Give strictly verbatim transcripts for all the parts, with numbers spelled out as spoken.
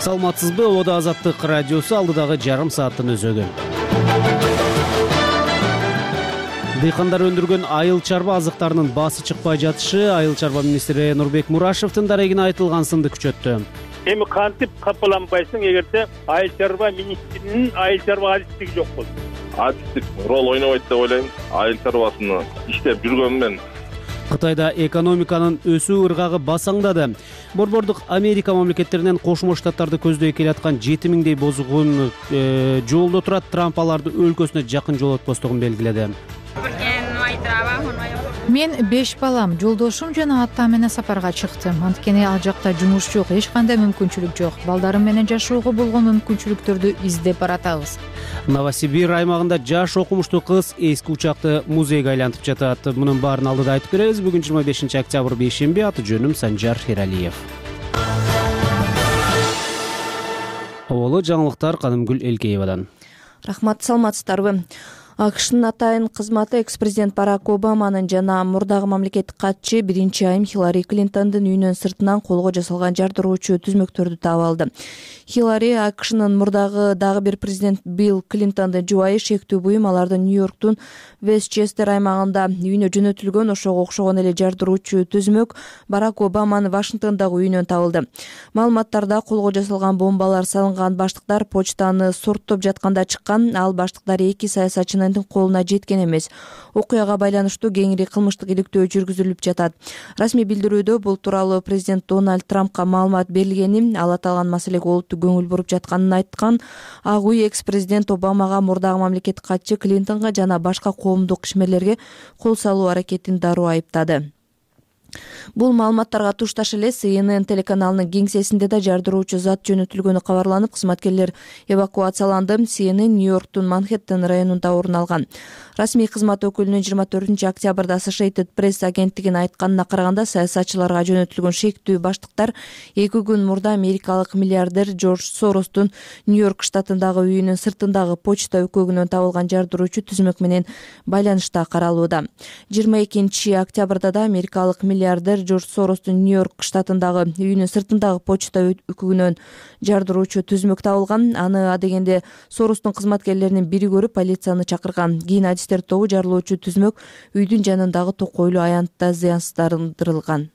Саламатсызбы, Ода Азаттык радиосу алдыдагы жарым сааттын өзөгү. Дыйкандар өндүргөн айыл чарба азыктарынын баасы чыкпай жатышы айыл чарба министри Нурбек Мурашевдин дарегине айтылган сынды күчөттү. Эми кантип капаланбайсың эгерде айыл чарба министринин айыл чарба адистиги жок болсо? Адистик рол ойнобойт деп ойлойм. Айыл чарбасыны иштеп жүргөнмөн. Кытайда экономиканын өсүү ыргагы басаңдады. Борбордук Америка мамлекеттеринен Кошмо Штаттарды көздөй келаткан жети миңдей бозгун э, жолдо турат. Трамп аларды өлкөсүнө жакын жолотпостугун белгиледи. Мен беш балам, жолдошум жана атам менен сапарга чыктым. Анткени ал жакта жумуш жок, эч кандай мүмкүнчүлүк жок. Балдарым менен жашоого болгон мүмкүнчүлүктөрдү издеп баратабыз. Новосибир аймагында жаш окумуштуу кыз эски учакты музейге айлантып жатат. Мунун баарын алдыда айтып беребиз. Бүгүн жыйырма бешинчи октябрь бейшемби. Аты жөнүм Санжар Хералиев. Оболу жаңылыктар Канымгүл Элкеевадан. Рахмат, саламатсыздарбы? АКШнын атайын кызматы экс-президент Барак Обаманын жана мурдагы мамлекеттик катчы биринчи айым Хиллари Клинтондун үйүнүн сыртынан колго жасалган жардыруучу түзмөктөрдү таап алды. Хиллари АКШнын мурдагы дагы бир президент Билл Клинтондун жубайы шектүү буюм алардын Нью-Йорктун Вестчестер аймагында үйүнө жөнөтүлгөн ошого окшогон эле жардыруучу түзмөк Барак Обаманын Вашингтондагы үйүнөн табылды. Маалыматтарда колго жасалган бомбалар салынган баштыктар почтаны сорттоп жатканда чыккан. Ал баштыктар эки саясатчынын колуна жеткен эмес. Окуяга байланыштуу кеңири кылмыштык иликтөө жүргүзүлүп жатат. Расмий билдирүүдө бул тууралуу президент Дональд Трампка маалымат берилгенин, ал аталган маселеге олуттуу көңүл буруп жатканын айткан. Ак үй экс-президент Обамага, мурдагы мамлекеттик катчы Клинтонго жана башка коомдук ишмерлерге кол салуу аракетин дароо айыптады. Бул маалыматтарга тушташ эле Си Эн Эн телеканалынын кеңсесинде да жардыруучу зат жөнөтүлгөнү кабарланып, кызматкерлер эвакуацияланды. Си Эн Эн Нью-Йорктун Манхэттен районунда орун алган. Расмий кызмат өкүлүнүн жыйырма төртүнчү октябрда Associated Press агенттигине айтканына караганда, саясатчыларга жөнөтүлгөн шектүү баштыктар эки күн мурда америкалык миллиардер Джордж Соростун Нью-Йорк штатындагы үйүнүн сыртындагы почта өкөгүнөн табылган жардыруучу түзмөк менен байланышта каралууда. жыйырма экинчи октябрда да америкалык миллиардер Джордж Соростун Нью-Йорк штатындагы үйүнүн сыртындагы почта өкөгүнөн жардыруучу түзмөк табылган. Аны адегенде Соростун кызматкерлеринин бири көрүп, полицияны чакырган. Кийин адистер тобу жарылуучу түзмөк үйдүн жанындагы токойлуу аянтта зыянсыздандырылган.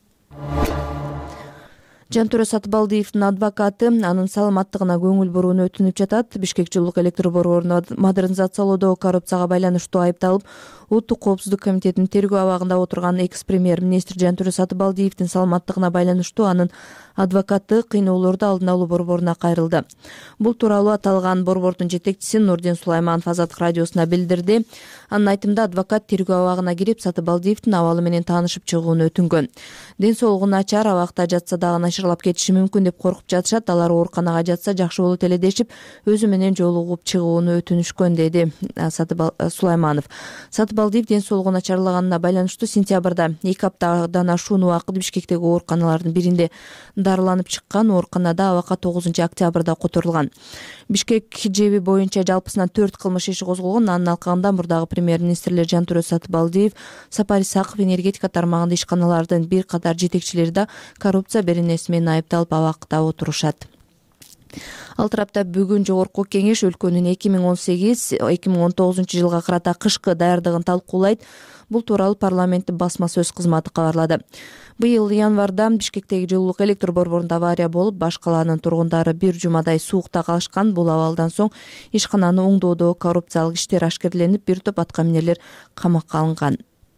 Жантөрө Сатыбалдиевдин адвокаты анын саламаттыгына көңүл бурууну өтүнүп жатат. Бишкек жылуулук электр борборун модернизациялоодо коррупцияга байланыштуу айыпталып, Улуттук коопсуздук комитетинин тергөө абагында отурган экс-премьер-министр Жантөрө Сатыбалдиевдин саламаттыгына байланыштуу анын адвокаты кыйноолорду алдын алуу борборуна кайрылды. Бул тууралуу аталган борбордун жетекчиси Нурдин Сулайманов Азаттык радиосуна билдирди. Анын айтымында адвокат тергөө абагына кирип, Сатыбалдиевдин абалы менен таанышып чыгууну өтүнгөн. Ден соолугу начар, абакта жатса дагы начарлап кетиши мүмкүн деп коркуп жатышат. Алар ооруканага жатса жакшы болот эле дешип, өзү менен жолугуп чыгууну өтүнүшкөн, деди Сулайманов. Сатыбалдиев ден соолугу начарлаганына байланыштуу сентябрда эки аптадан ашуун убакыт Бишкектеги ооруканалардын биринде дарыланып чыккан. Ооруканада абакка тогузунчу октябрда которулган. Бишкек жеби боюнча жалпысынан төрт кылмыш иши козголгон. Анын алкагында мурдагы премьер-министрлер Жантөрө Сатыбалдиев, Сапар Исаков энергетика тармагында ишканалардын бир катар жетекчилери да коррупция беренеси менен айыпталып абакта отурушат. Ал тарапта бүгүн жогорку кеңеш өлкөнүн эки миң он сегиз эки миң он тогузунчу жылга карата кышкы даярдыгын талкуулайт. Бул тууралуу парламенттин басма сөз кызматы кабарлады. Быйыл январда Бишкектеги жылуулук электр борборунда авария болуп, баш калаанын тургундары бир жумадай суукта калышкан. Бул абалдан соң ишкананы оңдоодо коррупциялык иштер ашкерленип, бир топ аткаминерлер камакка алынган.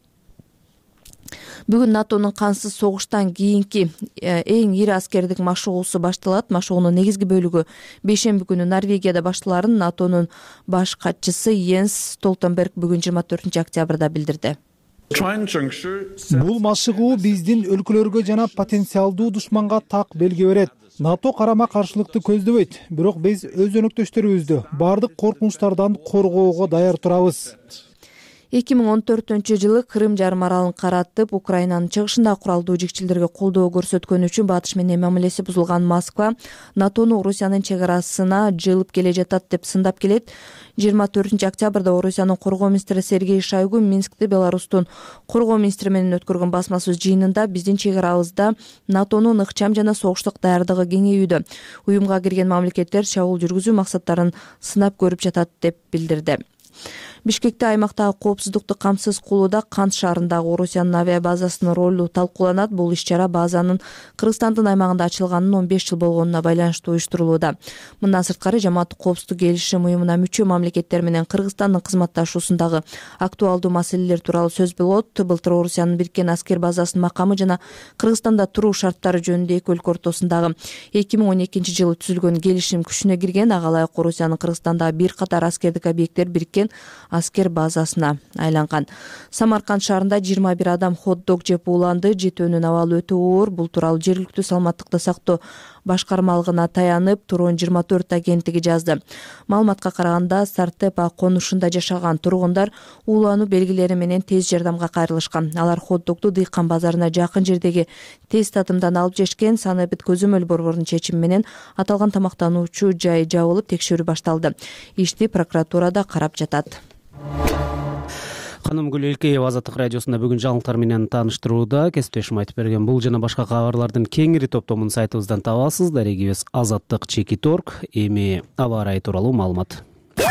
Бүгүн НАТОнун кансыз согуштан кийинки эң ири аскердик машыгуусу башталат. Машыгуунун негизги бөлүгү бейшемби күнү Норвегияда башталарын НАТОнун баш катчысы Йенс Столтенберг бүгүн жыйырма төртүнчү октябрда билдирди. Бул машыгуу биздин өлкөлөргө жана потенциалдуу душманга так белги берет. НАТО карама каршылыкты көздөбөйт, бирок биз өз өнөктөштөрүбүздү бардык коркунучтардан коргоого даяр турабыз. эки миң он төртүнчү жылы Крым жарым аралын каратып, Украинанын чыгышында куралдуу жикчилдерге колдоо көрсөткөнү үчүн Батыш менен мамилеси бузулган Москва НАТОну Орусиянын чек арасына жылып келе жатат деп сындап келет. жыйырма төртүнчү октябрда Орусиянын коргоо министри Сергей Шойгу Минскте Беларустун коргоо министри менен өткөргөн басма сөз жыйынында биздин чек арабызда НАТОнун ыкчам жана согуштук даярдыгы кеңейүүдө. Уюмга кирген мамлекеттер чабуул жүргүзүү максаттарын сынап көрүп жатат деп билдирди. Бишкекте аймактагы коопсуздукту камсыз кылууда Кант шаарындагы Орусиянын авиабазасынын ролу талкууланат. Бул иш-чара базанын Кыргызстандын аймагында ачылганына он беш жыл болгонуна байланыштуу уюштурулууда. Мындан сырткары жамааттык коопсуздук келишим уюмуна мүчө мамлекеттер менен Кыргызстандын кызматташуусундагы актуалдуу маселелер тууралуу сөз болот. Былтыр Орусиянын бириккен аскер базасынын макамы жана Кыргызстанда туруу шарттары жөнүндө эки өлкө ортосундагы эки миң он экинчи жылы түзүлгөн келишим күчүнө кирген. Ага ылайык Орусиянын Кыргызстандагы бир катар аскердик объекттер бириккен аскер базасына айланган. Самарканд шаарында жыйырма бир адам хот-дог жеп ууланды. Жетөөнүн абалы өтө оор. Бул тууралуу жергиликтүү саламаттыкты сактоо башкармалыгына таянып, Турон жыйырма төрт агенттиги жазды. Маалыматка караганда, Сартепа конушунда жашаган тургундар уулануу белгилери менен тез жардамга кайрылышкан. Алар хот-догду Дыйкан базарына жакын жердеги тез татымдан алып жешкен. Санэбит көзөмөл борборунун чечими менен аталган тамактануучу жай жабылып, текшерүү башталды. Ишти прокуратурада карап жатат. Каным Гүл Элкеева Азаттык радиосунда бүгүн жаңылыктар менен тааныштырууда. Кесиптешим айтып берген бул жана башка кабарлардын кеңири топтомун сайтыбыздан табасыз. Дарегибиз азаттык чекит точка орг. Эми аба ырайы тууралуу маалымат.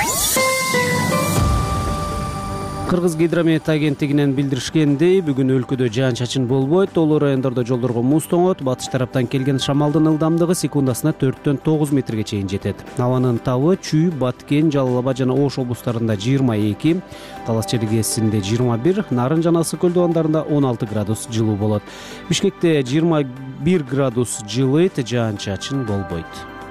Кыргыз гидромет агенттигинен билдиришкендей, бүгүн өлкөдө жаан-чачын болбойт. Толуу райондордо жолдорго муз тоңот. Батыш тараптан келген шамалдын ылдамдыгы секундасына төрттөн тогуз метрге чейин жетет. Абанын табы Чүй, Баткен, Жалал Абад жана Ош облустарында жыйырма эки, Талас чергесинде жыйырма бир, Нарын жана Ысык көл дубандарында он алты градус жылуу болот. Бишкекте жыйырма бир градус жылыйт, жаан-чачын болбойт.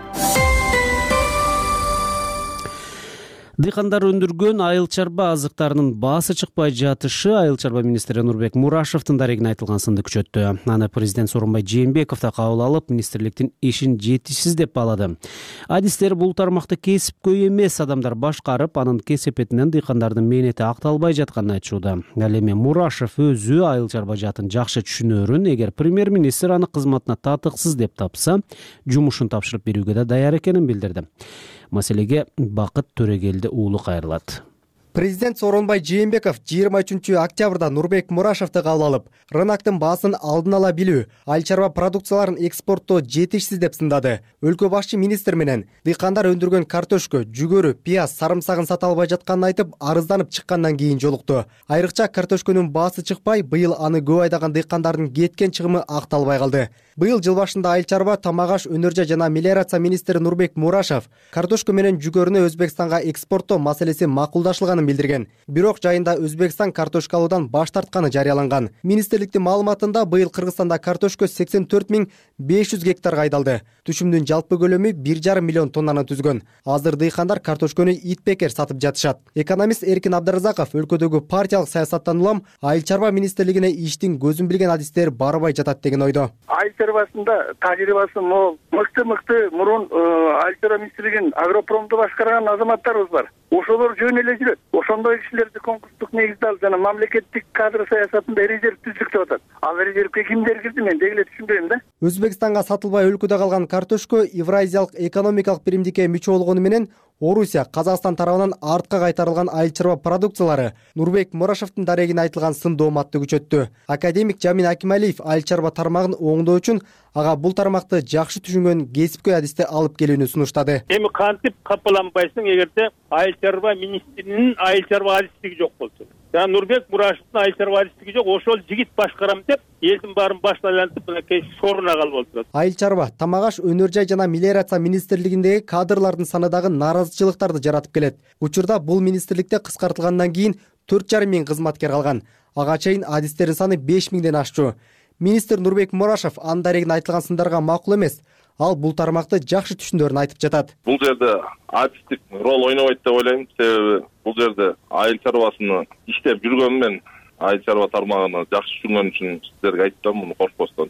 Дыйкандар өндүргөн айыл чарба азыктарынын баасы чыкпай жатышы айыл чарба министри Нурбек Мурашевдин дарегине айтылган сынды күчөттү. Аны президент Сооронбай Жээнбеков да кабыл алып, министрликтин ишин жетишсиз деп баалады. Адистер бул тармакты кесипкөй эмес адамдар башкарып, анын кесепетинен дыйкандардын мээнети акталбай жатканын айтышууда. Ал эми Мурашев өзү айыл чарбажатын жакшы түшүнөрүн, эгер премьер-министр аны кызматына татыксыз деп тапса, жумушун тапшырып берүүгө да даяр экенин билдирди. Маселеге Бакыт Төрөгелди уулу кайрылат. Президент Сооронбай Жээнбеков жыйырма үчүнчү октябрда Нурбек Мурашевди кабыл алып, рыноктун баасын алдын ала билүү, айыл чарба продукцияларын экспорттоо жетишсиз деп сындады. Өлкө башчы министр менен дыйкандар өндүргөн картошка, жүгөрү, пияз, сарымсагын сата албай жатканын айтып, арызданып чыккандан кийин жолукту. Айрыкча картошканын баасы чыкпай, быйыл аны көп айдаган дыйкандардын кеткен чыгымы акталбай калды. Быйыл жыл башында айыл чарба, тамак аш, өнөр жай жана мелиорация министри Нурбек Мурашев картошка менен жүгөрүнү Өзбекстанга экспорттоо маселеси макулдашылганын билдирген. Бирок жайында Өзбекстан картошка алуудан баш тартканы жарыяланган. Министрликтин маалыматында быйыл Кыргызстанда картошка сексен төрт миң беш жүз гектарга айдалды. Түшүмдүн жалпы көлөмү бир жарым миллион тоннаны түзгөн. Азыр дыйкандар картошканы итбекер сатып жатышат. Экономист Эркин Абдыразаков өлкөдөгү партиялык саясаттан улам айыл чарба министрлигине иштин көзүн билген адистер барбай жатат деген ойдо. Айыл чарбасында тажрыйбасы мол, мыкты-мыкты мурун айыл чарба министрлигин агропромду башкарган азаматтарыбыз бар. Ошолор жөн эле жүрөт. Ошондой кишилерди конкурстук негизде алып жана мамлекеттик кадр саясатында резерв түздүк деп атат. Ал резервге кимдер кирди, мен деги эле түшүнбөйм да. Өзбекстанга сатылбай өлкөдө калган картошка Евразиялык экономикалык биримдикке мүчө болгону менен Орусия, Казакстан тарабынан артка кайтарылган айыл чарба продукциялары Нурбек Мурашевдин дарегине айтылган сын дооматты күчөттү. Академик Жамин Акималиев айыл чарба тармагын оңдоо үчүн ага бул тармакты жакшы түшүнгөн кесипкөй адисти алып келүүнү сунуштады. Эми кантип капаланбайсың эгерде айыл чарба министринин айыл чарба адистиги жок болсо. Жана Нурбек Мурашевдин айыл чарба адистиги жок, ошол жигит башкарам деп элдин баарын башына айлантып, мынакей соруна калып отурат. Айыл чарба, тамак аш, өнөр жай жана мелиорация министрлигиндеги кадрлардын саны дагы наразычылыктарды жаратып келет. Учурда бул министрликте кыскартылгандан кийин төрт жарым миң кызматкер калган. Ага чейин адистердин саны беш миңден ашчу. Министр Нурбек Мурашев анын дарегине айтылган сындарга макул эмес. Ал бул тармакты жакшы түшүндөрүн айтып жатат. Бул жерде адистик рол ойнобойт деп ойлойм. Себеби бул жерде айыл чарбасыны иштеп жүргөнүм мен айыл чарба тармагын жакшы түшүнгөн үчүн сиздерге айттым, муну коркпостон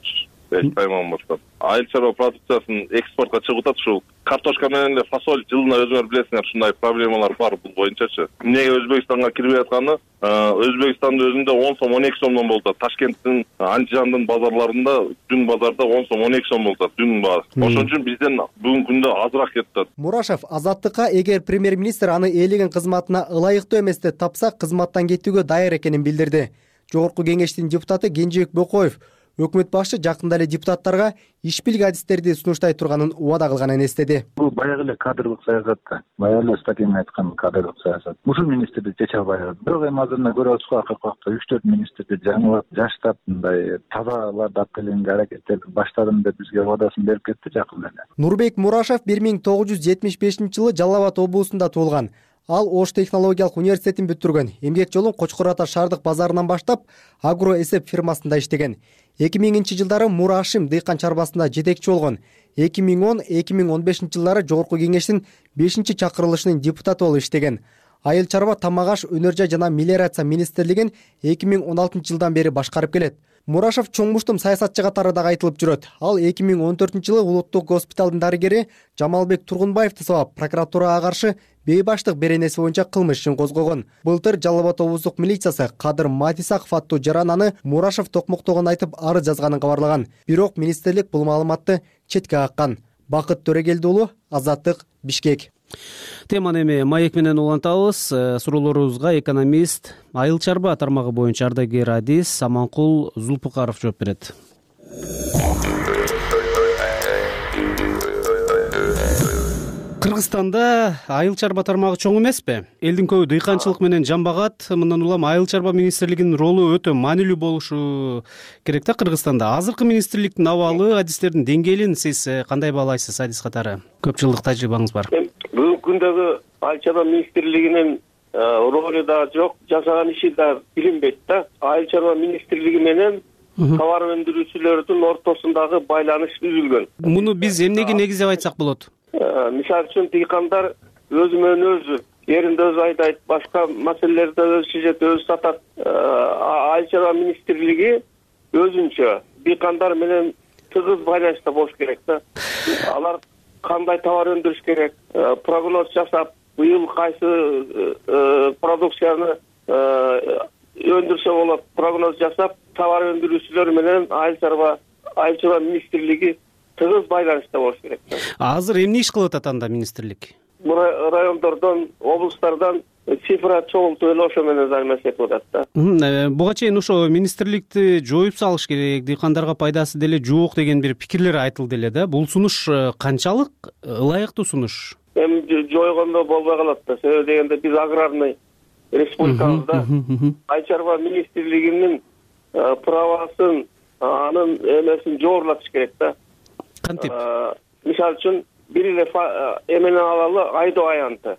эч тайман баштап. Айыл чарба продукциясын экспортко чыгып атат. Ушул картошка менен эле фасоль жылына өзүңөр билесиңер, ушундай проблемалар бар бул боюнчачы. Эмнеге Өзбекстанга кирбей атканы? Өзбекстандын өзүндө он сом он эки сомдон болуп атат. Ташкенттин, Андижандын базарларында дүң базарда он сом он эки сом болуп атат дүң баары. Ошон үчүн бизден бүгүнкү күндө азыраак кетип атат. Мурашев Азаттыкка эгер премьер-министр аны ээлеген кызматына ылайыктуу эмес деп тапса, кызматтан кетүүгө даяр экенин билдирди. Жогорку кеңештин депутаты Кенжебек Бокоев өкмөт башчы жакында эле депутаттарга иш билик адистерди сунуштай турганын убада кылганын эстеди. Бул баягы эле кадрлык саясат да. Баягы эле статьяны айткан кадрлык саясат. Ушул министрди чече албайбыз. Бирок эми азырына көрүп атабызго, акыркы убакта үч төрт министрди жаңылап, жаштап, мындай тазаларды алып келгенге аракеттерди баштадым деп бизге убадасын берип кетти жакында эле. Нурбек Мурашев бир миң тогуз жүз жетимиш бешинчи жылы Жалал Абад облусунда туулган. Ал Ош технологиялык университетин бүтүргөн. Эмгек жолун Кочкор Ата шаардык базарынан баштап, агро эсеп фирмасында иштеген. эки миңинчи жылдары Мурашим дыйкан чарбасында жетекчи болгон. эки миң он эки миң он бешинчи жылдары Жогорку кеңештин бешинчи чакырылышынын депутаты болуп иштеген. Айыл чарба, тамак аш, өнөр жай жана мелиорация министрлигин эки миң он алтынчы жылдан бери башкарып келет. Мурашев чоң муштум саясатчы катары дагы айтылып жүрөт. Ал эки миң он төртүнчү жылы улуттук госпиталдын дарыгери Жамалбек Тургунбаевди сабап, прокуратурага каршы бейбаштык беренеси боюнча кылмыш ишин козгогон. Былтыр Жалал Абад облустук милициясы Кадыр Матисаков аттуу жарананы Мурашев токмоктогон айтып арыз жазганын кабарлаган. Бирок министрлик бул маалыматты четке каккан. Бакыт Төрегелди уулу, Азаттык, Бишкек. Теманы эми маек менен улантабыз. Суроолорубузга экономист, айыл чарба тармагы боюнча ардагер адис Аманкул Зулпукаров жооп берет. Кыргызстанда айыл чарба тармагы чоң эмеспи? Элдин көбү дыйканчылык менен жамбагат. Мындан улам айыл чарба министрлигинин ролу өтө маанилүү болушу керек да Кыргызстанда. Азыркы министрликтин абалы, адистердин деңгээлин сиз кандай баалайсыз адис катары? Көп жылдык тажрыйбаңыз бар. Бүгүнкү күндөгү айыл чарба министрлигинин ролу да жок, жасаган иши да билинбейт да. Айыл чарба министрлиги менен товар өндүрүүчүлөрдүн ортосундагы байланыш үзүлгөн. Муну биз эмнеге негиздеп айтсак болот? Мисалы үчүн дыйкандар өзү менен өзү жеринде өзү айдайт, башка маселелерде өзү чечет, өзү сатат. Айыл чарба министрлиги өзүнчө дыйкандар менен тыгыз байланышта болуш керек да. Алар кандай товар өндүрүш керек, прогноз жасап, быйыл кайсы продукцияны өндүрсө болот, прогноз жасап, товар өндүрүүчүлөр менен айыл чарба айыл чарба министрлиги тыгыз байланышта болуш керек. Азыр эмне иш кылып атат анда министрлик? Райондордон, облустардан цифра чогултуп эле ошо менен займашып атат да. Буга чейин ошо министрликти жоюп салыш керек, дыйкандарга пайдасы деле жок деген бир пикирлер айтылды эле да. Бул сунуш канчалык ылайыктуу сунуш? Эми жойгондо болбой калат да. Себеби дегенде биз аграрный республикабызда айыл чарба министрлигинин правасын, анын эмесин жогорулатыш керек да. Кантип? Мисалы үчүн бир эле эменен алалы айдоо аянты.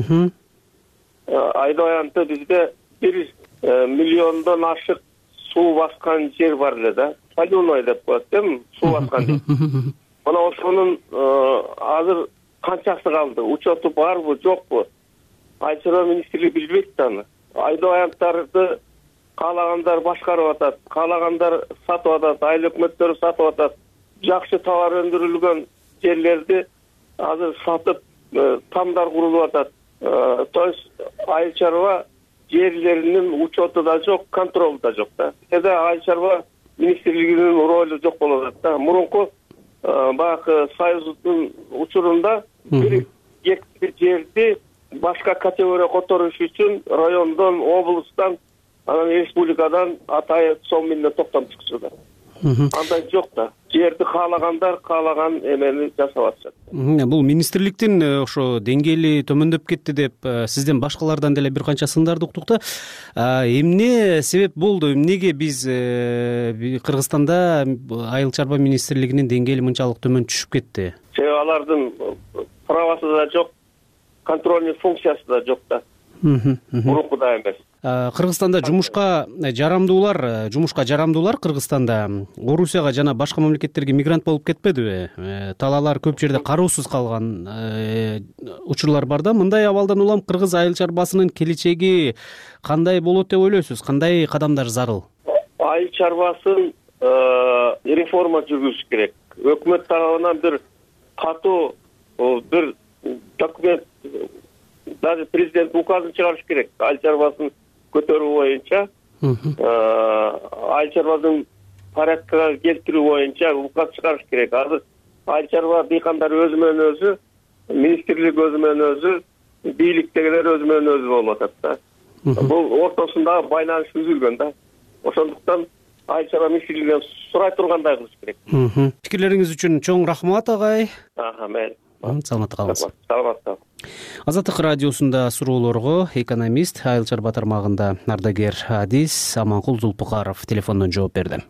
Айдоо аянты бизде бир миллиондон ашык суу баскан жер бар эле да. Полюной деп коет эми, суу баскан дейт. Мына ошонун азыр канчасы калды? Учету барбы, жокпу? Айыл чарба министрлиги билбейт да аны. Айдоо аянттарды каалагандар башкарып атат, каалагандар сатып атат, айыл өкмөттөрү сатып атат. Жакшы товар өндүрүлгөн жерлерди азыр сатып, тамдар курулуп атат. То есть айыл чарба жерлеринин учету да жок, контролу да жок да. Эде айыл чарба министрлигинин ролу жок болуп атат да. Мурунку баягы союздун учурунда бир гектар жерди башка категория которуш үчүн райондон, облустан, анан республикадан атайын сом менен токтом чыкчу да. Андай жок да. Жерди каалагандар каалаган эмени жасап атышат. Бул министрликтин ошо деңгээли төмөндөп кетти деп сизден башкалардан деле бир канча сындарды уктук да. Эмне себеп болду? Эмнеге биз Кыргызстанда айыл чарба министрлигинин деңгээли мынчалык төмөн түшүп кетти? Себеби алардын правасы да жок, контрольный функциясы да жок да. Мурункудай эмес. Кыргызстанда жумушка жарамдуулар, жумушка жарамдуулар Кыргызстанда Орусияга жана башка мамлекеттерге мигрант болуп кетпедиби? Талаалар көп жерде кароосуз калган учурлар бар да. Мындай абалдан улам кыргыз айыл чарбасынын келечеги кандай болот деп ойлойсуз? Кандай кадамдар зарыл? Айыл чарбасын реформа жүргүзүш керек. Өкмөт тарабынан бир катуу бир документ, даже президент указын чыгарыш керек. Айыл чарбасын көтөрүү боюнча, айыл чарбасын порядкага келтирүү боюнча указ чыгарыш керек. Азыр айыл чарба дыйкандар өзү менен өзү, министрлик өзү менен өзү, бийликтегилер өзү менен өзү болуп атат да. Бул ортосунда байланыш үзүлгөн да. Ошондуктан айыл чарба министрлигинен сурай тургандай кылыш керек. Пикирлериңиз үчүн чоң рахмат агай. Аха, мен. Саламатта калыңыз. Саламатта. Азаттык радиосунда суроолорго экономист, айыл чарба тармагында ардагер адис Аманкул Зулпукаров телефондон жооп берди.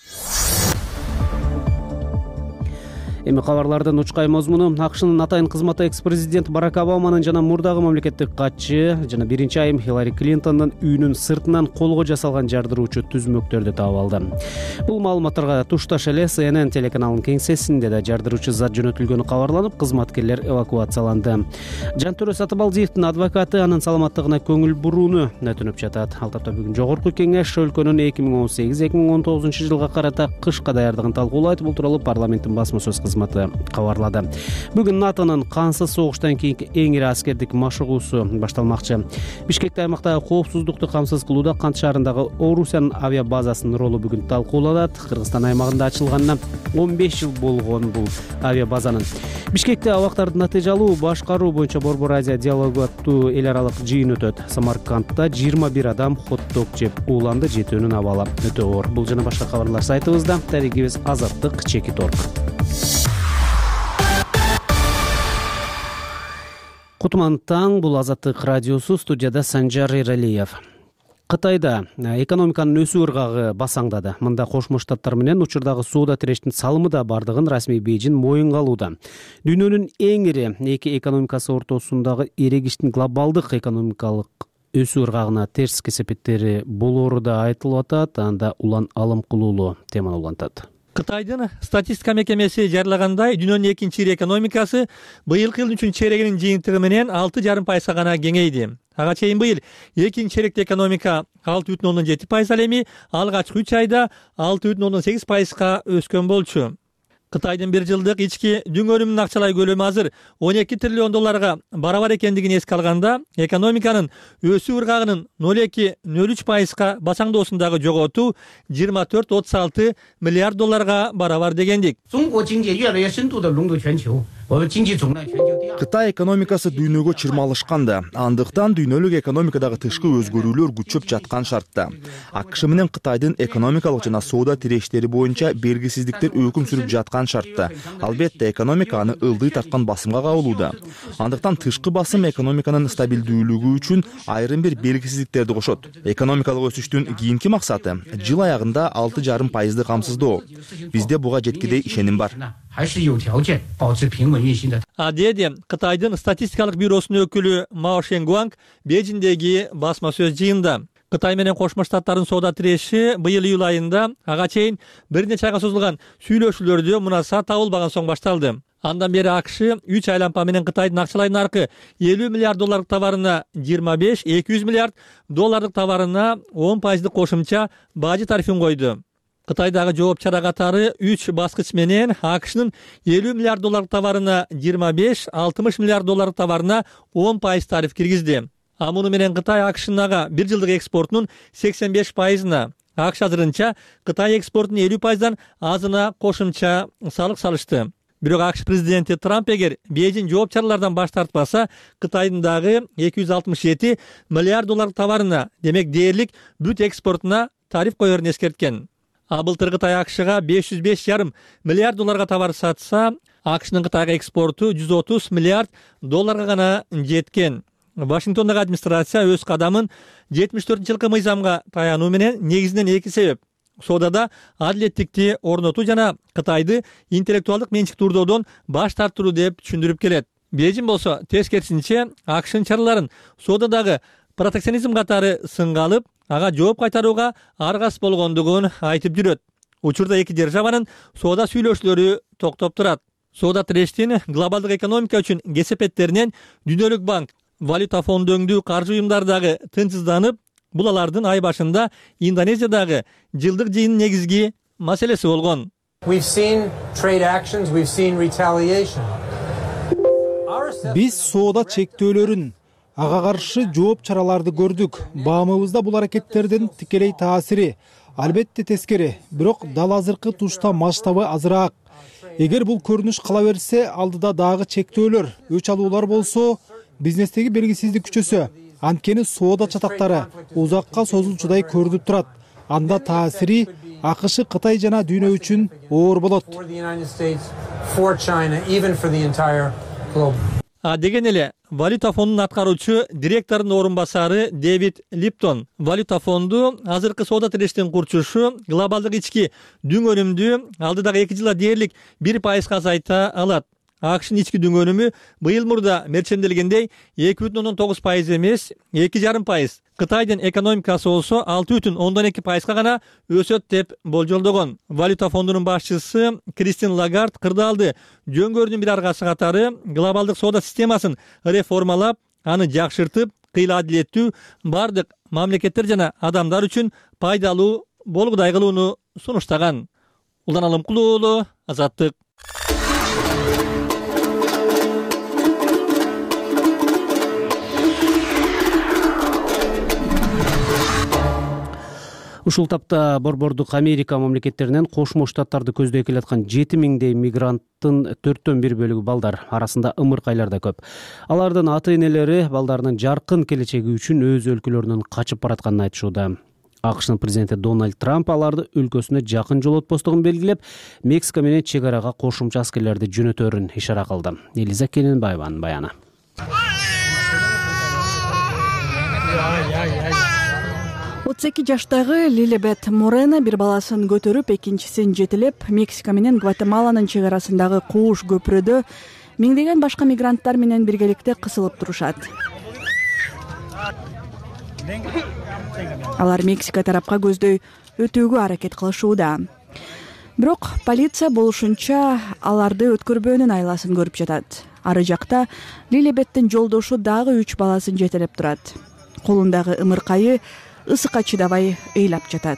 Эми кабарлардын учкай мазмуну: АКШнын атайын кызматы экс-президент Барак Обаманын жана мурдагы мамлекеттик катчы жана биринчи айым Хиллари Клинтондун үйүнүн сыртынан колго жасалган жардыруучу түзмөктөрдү таап алды. Бул маалыматтарга тушташ эле Си Эн Эн телеканалынын кеңсесинде да жардыруучу зат жөнөтүлгөнү кабарланып, кызматкерлер эвакуацияланды. Жантөрө Сатыбалдиевдин адвокаты анын саламаттыгына көңүл бурууну өтүнүп жатат. Ал тапта бүгүн жогорку кеңеш өлкөнүн эки миң он сегиз эки миң он тогузунчу жылга карата кышка даярдыгын талкуулайт. Бул тууралуу парламенттин басма сөз кызматы кабарлады. Бүгүн НАТОнун кансыз согуштан кийинки эң ири аскердик машыгуусу башталмакчы. Бишкекте аймактагы коопсуздукту камсыз кылууда Кант шаарындагы Орусиян авиабазасынын ролу бүгүн талкууланат. Кыргызстан аймагында ачылганына он беш жыл болгон бул авиабазанын. Бишкекте абактардын натыйжалуу башкаруу боюнча Борбор Азия диалогу аттуу эл аралык жыйын өтөт. Самаркандта жыйырма бир адам хот-дог жеп ууланды, жетөөнүн абалы өтө оор. Бул жана башка кабарлар сайтыбызда. Таригибиз Азаттык чекит точка орг. Кутман таң, бул Азаттык радиосу, студияда Санжар Эралиев. Кытайда экономиканын өсүү ыргагы басаңдады. Мында Кошмо Штаттар менен учурдагы соода тирештин салымы да бардыгын расмий Бейжин моюнга алууда. Дүйнөнүн эң ири эки экономикасы ортосундагы эрегиштин глобалдык экономикалык өсүү ыргагына терс кесепеттери болоору да айтылып атат. Анда улан алым кылуулуу теманы улантат. Кытайдын статистика мекемеси жарылагандай, дүйнөнүн экинчи ири экономикасы быйылкы жылдын үчүнчү чейрегинин жыйынтыгы менен алты жарым пайызга гана кеңейди. Ага чейин быйыл экинчи чейректе экономика алты бүтүн ондон жети пайыз, ал эми алгачкы үч айда алты бүтүн ондон сегиз пайызга өскөн болчу. Кытайдын бир жылдык ички дүң өнүмүнүн акчалай көлөмү азыр он эки триллион долларга барабар экендигин эске алганда, экономиканын өсүү ыргагынын ноль эки ноль үч пайызга басаңдоосундагы жоготуу жыйырма төрт отуз алты миллиард долларга барабар дегендик. Кытай экономикасы дүйнөгө чырмалышканда, андыктан дүйнөлүк экономикадагы тышкы өзгөрүүлөр күчөп жаткан шартта. АКШ менен Кытайдын экономикалык жана соода тирештери боюнча белгисиздиктер өкүм сүрүп жаткан шартта. Албетте экономика аны ылдый тарткан басымга кабылууда. Андыктан тышкы басым экономиканын стабилдүүлүгү үчүн айрым бир белгисиздиктерди кошот. Экономикалык өсүштүн кийинки максаты жыл аягында алты жарым пайызды камсыздоо. Бизде буга жеткидей ишеним бар. А деди Кытайдын статистикалык бюросунун өкүлү Мао Шенгуанг Бейжиндеги басма сөз жыйында. Кытай менен Кошмо Штаттардын соода тиреши быйыл июль айында ага чейин бир нече айга созулган сүйлөшүүлөрдө мунаса табылбаган соң башталды. Андан бери АКШ үч айлампа менен Кытайдын акчалай наркы элүү миллиард доллардык товарына жыйырма беш, эки жүз миллиард доллардык товарына он пайыздык кошумча бажы тарифин койду. Кытайдагы жооп чара катары үч баскыч менен АКШнын элүү миллиард доллардык товарына жыйырма беш, алтымыш миллиард доллардык товарына он пайыз тариф киргизди. А муну менен Кытай АКШнага бир жылдык экспортунун сексен беш пайызына, АКШ азырынча Кытай экспортунун элүү пайыздан азына кошумча салык салышты. Бирок АКШ президенти Трамп эгер Бейжин жооп чаралардан баш тартпаса, Кытайдын дагы эки жүз алтымыш жети миллиард доллардык товарына, демек дээрлик бүт экспортуна тариф коерун эскерткен. А былтыр Кытай АКШга беш жүз беш жарым миллиард долларга товар сатса, АКШнын Кытайга экспорту жүз отуз миллиард долларга гана жеткен. Вашингтондагы администрация өз кадамын жетимиш төртүнчү жылкы мыйзамга таянуу менен негизинен эки себеп: соодада адилеттикти орнотуу жана Кытайды интеллектуалдык менчик турдоодон баш тартыруу деп түшүндүрүп келет. Бейжин болсо тескерисинче АКШнын чараларын соодадагы протекционизм катары сынга алып, ага жооп кайтарууга аргасыз болгондугун айтып жүрөт. Учурда эки державанын соода сүйлөшүүлөрү токтоп турат. Соода тирештин глобалдык экономика үчүн кесепеттеринен Дүйнөлүк банк, Валюта фонду өңдүү каржы уюмдары дагы тынчсызданып, бул алардын ай башында Индонезиядагы жылдык жыйындын негизги маселеси болгон. биз соода чектөөлөрүн, ага каршы жооп чараларды көрдүк. Баамыбызда бул аракеттердин тикелей таасири албетте тескери, бирок дал азыркы тушта масштабы азыраак. Эгер бул көрүнүш кала берсе, алдыда дагы чектөөлөр, өч алуулар болсо, бизнестеги белгисиздик күчөсө, анткени соода чатактары узакка созулчудай көрүнүп турат. Анда таасири АКШ, Кытай жана дүйнө үчүн оор болот. А деген эле валюта фондунун аткаруучу директорунун орун басары Дэвид Липтон валюта фонду азыркы соода тирештин курчушу глобалдык ички дүң өнүмдү алдыдагы эки жылда дээрлик бир пайызга азайта алат. АКШнын ички дүң өнүмү быйыл мурда мерчемделгендей эки бүтүн ондон тогуз пайыз эмес, эки жарым пайыз. Кытайдын экономикасы болсо алты бүтүн ондон эки пайызга гана өсөт деп болжолдогон. Валюта фондунун башчысы Кристин Лагард кырдаалды жөнгөрүүнүн бир аргасы катары глобалдык соода системасын реформалап, аны жакшыртып, кыйла адилеттүү бардык мамлекеттер жана адамдар үчүн пайдалуу болгудай кылууну сунуштаган. Улан Алымкулуу уулу, Азаттык. Ушул тапта борбордук Америка мамлекеттеринен Кошмо Штаттарды көздөй келаткан жети миңдей мигранттын төрттөн бир бөлүгү балдар, арасында ымыркайлар да көп. Алардын ата-энелери балдарынын жаркын келечеги үчүн өз өлкөлөрүнөн качып баратканын айтышууда. АКШнын президенти Дональд Трамп аларды өлкөсүнө жакын жолотпостугун белгилеп, Мексика менен чек арага кошумча аскерлерди жөнөтөрүн ишара кылды. Элиза Келенбаеванын баяны. отуз эки жаштагы Лилибет Морено бир баласын көтөрүп, экинчисин жетелеп, Мексика менен Гватемаланын чек арасындагы Кууш көпүрөдө миңдеген башка мигранттар менен биргеликте кысылып турушат. Алар Мексика тарапка көздөй өтүүгө аракет кылышууда. Бирок полиция болушунча аларды өткөрбөөнүн айласын көрүп жатат. Ары жакта Лилибеттин жолдошу дагы үч баласын жетелеп турат. Колундагы ымыркайы ысыкка чыдабай ыйлап жатат.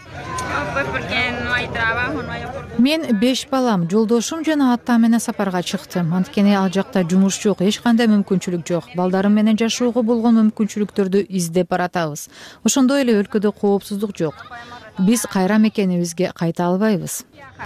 Мен беш балам, жолдошум жана атам менен сапарга чыктым. Анткени ал жакта жумуш жок, эч кандай мүмкүнчүлүк жок. Балдарым менен жашоого болгон мүмкүнчүлүктөрдү издеп баратабыз. Ошондой эле өлкөдө коопсуздук жок. Биз кайра мекенибизге кайта албайбыз.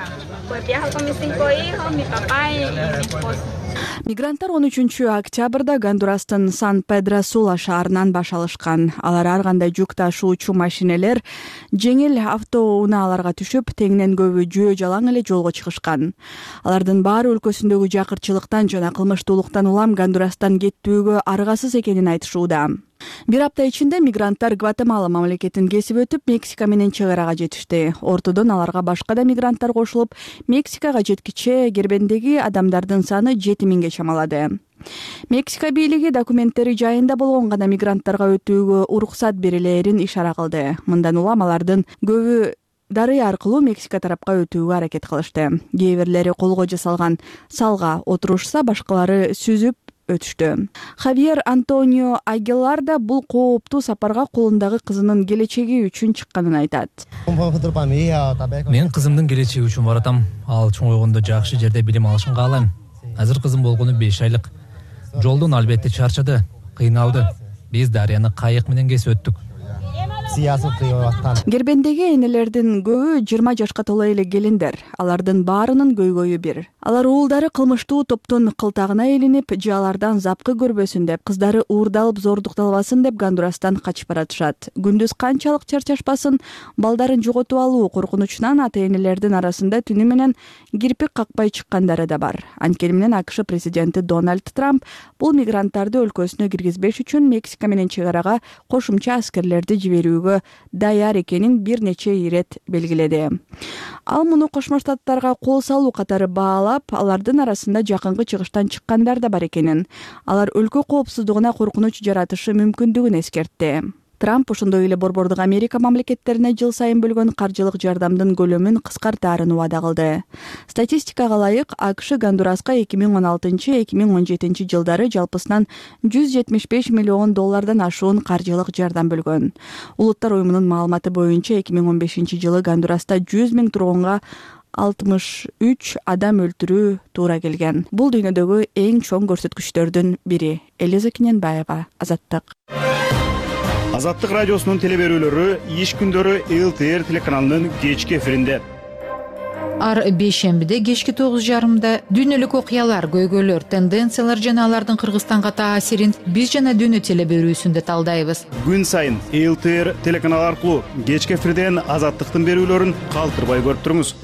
Мигранттар он үчүнчү октябрда Гондурастын Сан-Педро-Сула шаарынан баш алышкан. Алар ар кандай жүк ташуучу машинелер, жеңил автоунааларга түшүп, теңинен көбү жөө жалаң эле жолго чыгышкан. Алардын баары өлкөсүндөгү жакырчылыктан жана кылмыштуулуктан улам Гондурастан кеттүүгө аргасыз экенин айтышууда. Бир апта ичинде мигранттар Гватемала мамлекетин кесип өтүп, Мексика менен чек арага жетишти. Ортодон аларга башка да мигранттар кошулуп, Мексикага жеткиче Гербендеги адамдардын саны жети миңге чамалады. Мексика бийлиги документтери жайында болгон гана мигранттарга өтүүгө уруксат берилээрин ишара кылды. Мындан улам алардын көбү дарыя аркылуу Мексика тарапка өтүүгө аракет кылышты. Кээ бирлери колго жасалган салга отурушса, башкалары сүзүп өтүштү. Хавьер Антонио Агилар да бул кооптуу сапарга колундагы кызынын келечеги үчүн чыкканын айтат. Мен кызымдын келечеги үчүн баратам. Ал чоңойгондо жакшы жерде билим алышын каалайм. Азыр кызым болгону беш айлык. Жолдон албетте чарчады, кыйналды. Биз дарыяны кайык менен кесип өттүк. Гербендеги энелердин көбү жыйырма жашка толо эле келиндер. Алардын баарынын көйгөйү бир. Алар уулдары кылмыштуу топтун кылтагына илинип, же алардан запкы көрбөсүн деп, кыздары уурдалып зордукталбасын деп Гондурастан качып баратышат. Күндүз канчалык чарчашпасын, балдарын жоготуп алуу коркунучунан ата-энелердин арасында түнү менен кирпик какпай чыккандары да бар. Анткени менен АКШ президенти Дональд Трамп бул мигранттарды өлкөсүнө киргизбеш үчүн Мексика менен чек арага кошумча аскерлерди жиберүүгө даяр экенин бир нече ирет белгиледи. Ал муну Кошмо Штаттарга кол салуу катары баалап, алардын арасында жакынкы чыгыштан чыккандар да бар экенин, алар өлкө коопсуздугуна коркунуч жаратышы мүмкүндүгүн эскертти. Трамп ошондой эле борбордук Америка мамлекеттерине жыл сайын бөлгөн каржылык жардамдын көлөмүн кыскартаарын убада кылды. Статистикага ылайык, АКШ Гондураска эки миң он алтынчы эки миң он жетинчи жылдары жалпысынан жүз жетимиш беш миллион доллардан ашуун каржылык жардам бөлгөн. Улуттар уюмунун маалыматы боюнча эки миң он бешинчи жылы Гондураста жүз миң тургунга алтымыш үч адам өлтүрүү туура келген. Бул дүйнөдөгү эң чоң көрсөткүчтөрдүн бири. Элиза Кененбаева, Азаттык. Азаттык радиосунун телеберүүлөрү иш күндөрү эл ти эр телеканалынын кечки эфиринде. Ар бейшембиде кечки тогуз жарымда дүйнөлүк окуялар, көйгөйлөр, тенденциялар жана алардын Кыргызстанга таасирин биз жана дүйнө телеберүүсүндө талдайбыз. Күн сайын эл ти эр телеканалы аркылуу кечки эфирден Азаттыктын берүүлөрүн калтырбай көрүп туруңуз.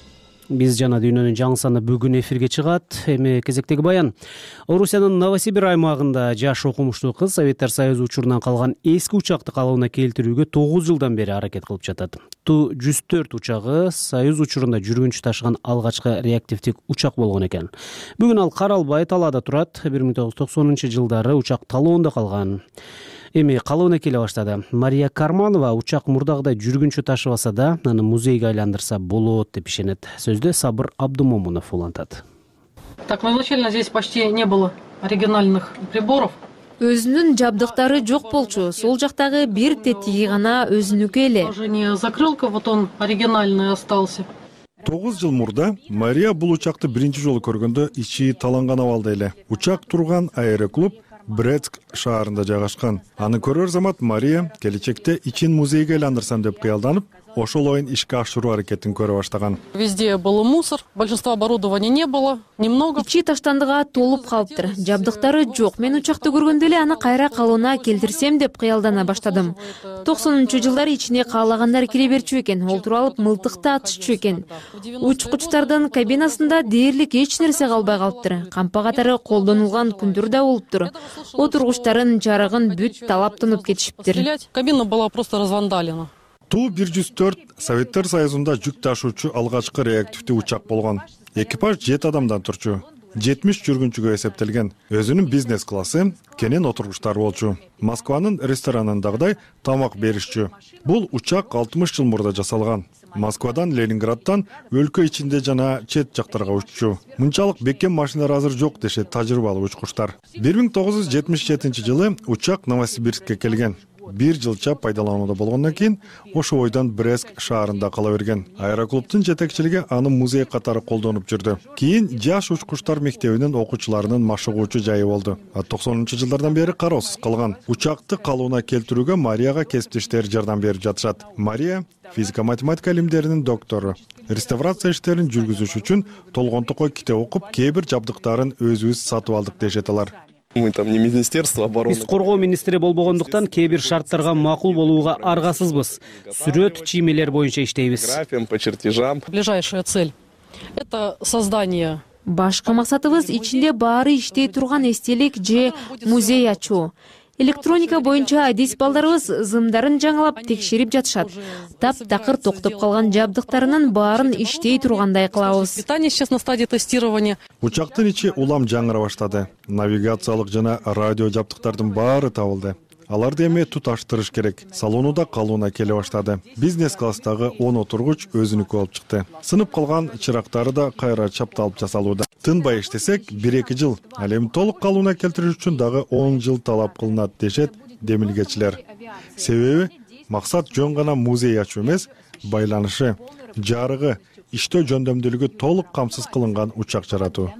Биз жана дүйнөнүн жаңы саны бүгүн эфирге чыгат. Эми кезектеги баян. Орусиянын Новосибир аймагында жаш окумуштуу кыз Советтер Союзу учурунан калган эски учакты калыбына келтирүүгө тогуз жылдан бери аракет кылып жатат. Ту жүз төрт учагы Союз учурунда жүргүнчү ташыган алгачкы реактивдик учак болгон экен. Бүгүн ал каралбай талаада турат. бир миң тогуз жүз токсонунчу жылдары учак талоонда калган. Эми калыбына келе баштады. Мария Карманова учак мурдагыдай жүргүнчү ташыбаса да, аны музейге айландырса болот деп ишенет. Сөздө Сабыр Абдумомунов улантат. Так, ну изначально здесь почти не было оригинальных приборов. Өзүнүн жабдыктары жок болчу. Сол жактагы бир тетиги гана өзүнүкү эле. Положение закрылка, вот он оригинальный остался. тогуз жыл мурда Мария бул учакты биринчи жолу көргөндө ичи таланган абалда эле. Учак турган аэроклуб Брестск шаарында жайгашкан. Аны көрөр замат Мария келечекте ичин музейге айландырсам деп кыялданып, ошол оюн ишке ашыруу аракетин көрө баштаган. Везде был мусор, большинства оборудования не было, немного. Ичи таштандыга толуп калыптыр. Жабдыктары жок. Мен учакты көргөндө эле аны кайра калыбына келтирсем деп кыялдана баштадым. токсонунчу жылдары ичине каалагандар кире берчү экен. Олтуруп алып мылтыкты атышчу экен. Учкучтардын кабинасында дээрлик эч нерсе калбай калыптыр. Кампа катары колдонулган күндөр да болуптур. Отургучтардын жарыгын бүт талаптанып кетишиптир. Кабина была просто развандалена. Ту бир жүз төрт Советтер Союзунда жүк ташуучу алгачкы реактивдүү учак болгон. Экипаж жети адамдан турчу. жетимиш жүргүнчүгө эсептелген. Өзүнүн бизнес классы, кенен отургучтар болчу. Москванын ресторанындагыдай тамак беришчү. Бул учак алтымыш жыл мурда жасалган. Москвадан Ленинградтан өлкө ичинде жана чет жактарга уччу. Мынчалык бекем машиналар азыр жок дешет тажрыйбалуу учкучтар. бир миң тогуз жүз жетимиш жетинчи жылы учак Новосибирскке келген. Бир жылча пайдаланууда болгондон кийин ошо бойдон Брестск шаарында кала берген. Аэроклубдун жетекчилиги аны музей катары колдонуп жүрдү. Кийин жаш учкучтар мектебинин окуучуларынын машыгуучу жайы болду. токсонунчу жылдардан бери кароосуз калган. Учакты калыбына келтирүүгө Марияга кесиптештери жардам берип жатышат. Мария физика-математика илимдеринин доктору. Реставрация иштерин жүргүзүш үчүн толгонтокой китеп окуп, кээ бир жабдыктарын өзүбүз сатып алдык дешет алар. Мы там не министерство обороны. Биз коргоо министри болбогондуктан кээ бир шарттарга макул болууга аргасызбыз. Сүрөт, чиймелер боюнча иштейбиз. Графиям, по чертежам. Ближайшая цель — это создание. Башкы максатыбыз ичинде баары иштей турган эстелик же музей ачуу. Электроника боюнча адис балдарыбыз зымдарын жаңылап текшерип жатышат. Таптакыр токтоп калган жабдыктарынын баарын иштей тургандай кылабыз. Питание сейчас на стадии тестирования. Учактын ичи улам жаңыра баштады. Навигациялык жана радио жабдыктардын баары табылды. Аларды эми туташтырыш керек. Салону да калыбына келе баштады. Бизнес класстагы он отургуч өзүнүкү болуп чыкты. Сынып калган чырактары да кайра чапталып жасалууда. Тынбай иштесек бир эки жыл, ал эми толук калыбына келтириш үчүн дагы он жыл талап кылынат дешет демилгечилер. Себеби максат жөн гана музей ачуу эмес, байланышы, жарыгы, иштөө жөндөмдүүлүгү толук камсыз кылынган учак жаратуу.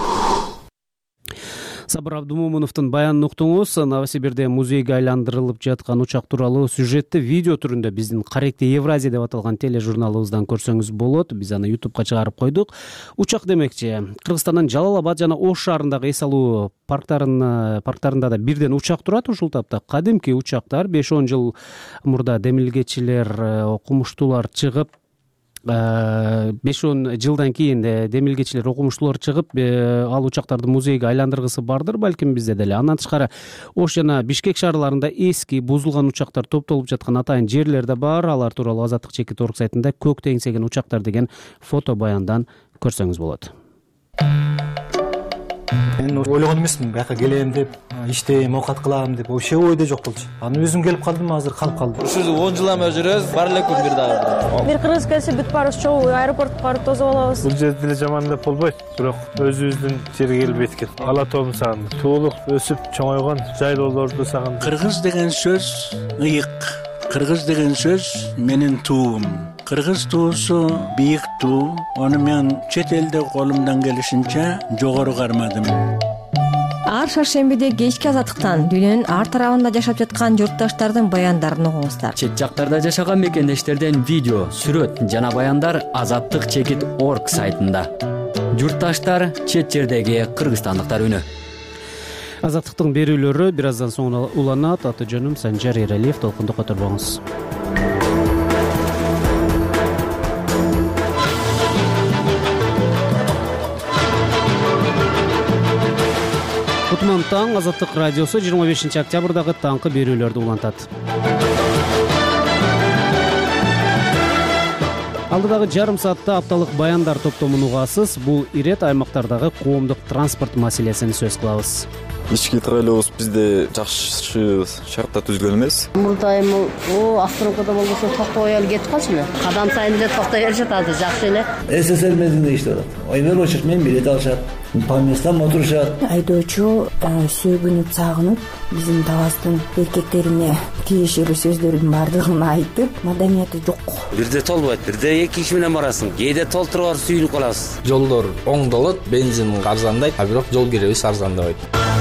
Сабыр Абдумомуновдун баянын уктуңуз. Новосибирде музейге айландырылып жаткан учак тууралуу сюжетти видео түрүндө биздин Каректи Евразия деп аталган тележурналыбыздан көрсөңүз болот. Биз аны ютубка чыгарып койдук. Учак демекчи, Кыргызстандын Жалал Абад жана Ош шаарындагы эс алуу парктарын парктарында да бирден учак турат. Ушул тапта кадимки учактар беш он жыл мурда демилгечилер, окумуштуулар чыгып, беш он жылдан кийин демилгечилер, окумуштуулар чыгып, ал учактарды музейге айландыргысы бардыр, балким бизде деле. Андан тышкары Ош жана Бишкек шаарларында эски бузулган учактар топтолуп жаткан атайын жерлер да бар. Алар тууралуу Азаттык чекит орг сайтында көк теңсеген учактар деген фото баяндан көрсөңүз болот. Мен ойлогон эмесмин, бияка келем деп, иштейм, оокат кылам деп, вообще ойдо жок болчу. Аны өзүм келип калдым, азыр калып калдым. Ушул он жылдан бери жүрөбүз, бар эле күн бир дагы. Бир кыргыз келсе бүт барыбыз чогуу аэропортко барып тосуп алабыз. Бул жерде деле жаман деп болбойт, бирок өзүбүздүн жерге келбейт экен. Ала тоомду сагындым. Туулук өсүп чоңойгон жайлоолорду сагындым. Кыргыз деген сөз ыйык. Кыргыз деген сөз менин туум. Кыргыз туусу бийик туу, аны мен чет элде колумдан келишинче жогору кармадым. Ар шаршембиде кечки азаттыктан дүйнөнүн ар тарабында жашап жаткан журтташтардын баяндарын угуңуздар. Чет жактарда жашаган мекендештерден видео, сүрөт жана баяндар азаттык чекит орг сайтында. Журтташтар чет жердеги кыргызстандыктар үнү. Азаттыктын берүүлөрү бир аздан соң уланат. Аты жөнүм Санжар Эралиев. Толкунду которбоңуз. Кутман таң, Азаттык радиосу жыйырма бешинчи октябрдагы таңкы берүүлөрдү улантат. Алдыдагы жарым саатта апталык баяндар топтомун угасыз. Бул ирет аймактардагы коомдук транспорт маселесин сөз кылабыз. Ички тройлобус бизде жакшы шартта түзүлгөн эмес. Мурда эми о автономкада болбосо токтобой эле кетип калчумун. Кадам сайын эле токтой беришет, азыр жакшы эле. СССР мезгилинде иштеп атат. Ойбер очуп мен билет алышат. По местам отурушат. Айдоочу сүйгүнүп сагынып, биздин таластын эркектерине тиешелүү сөздөрдүн баардыгын айтып, маданияты жок. Бирде толбойт, бирде эки киши менен барасың. Кээде толтуруп сүйүнүп каласыз. Жолдор оңдолот, бензин арзандайт, а бирок жол киребиз арзандабайт.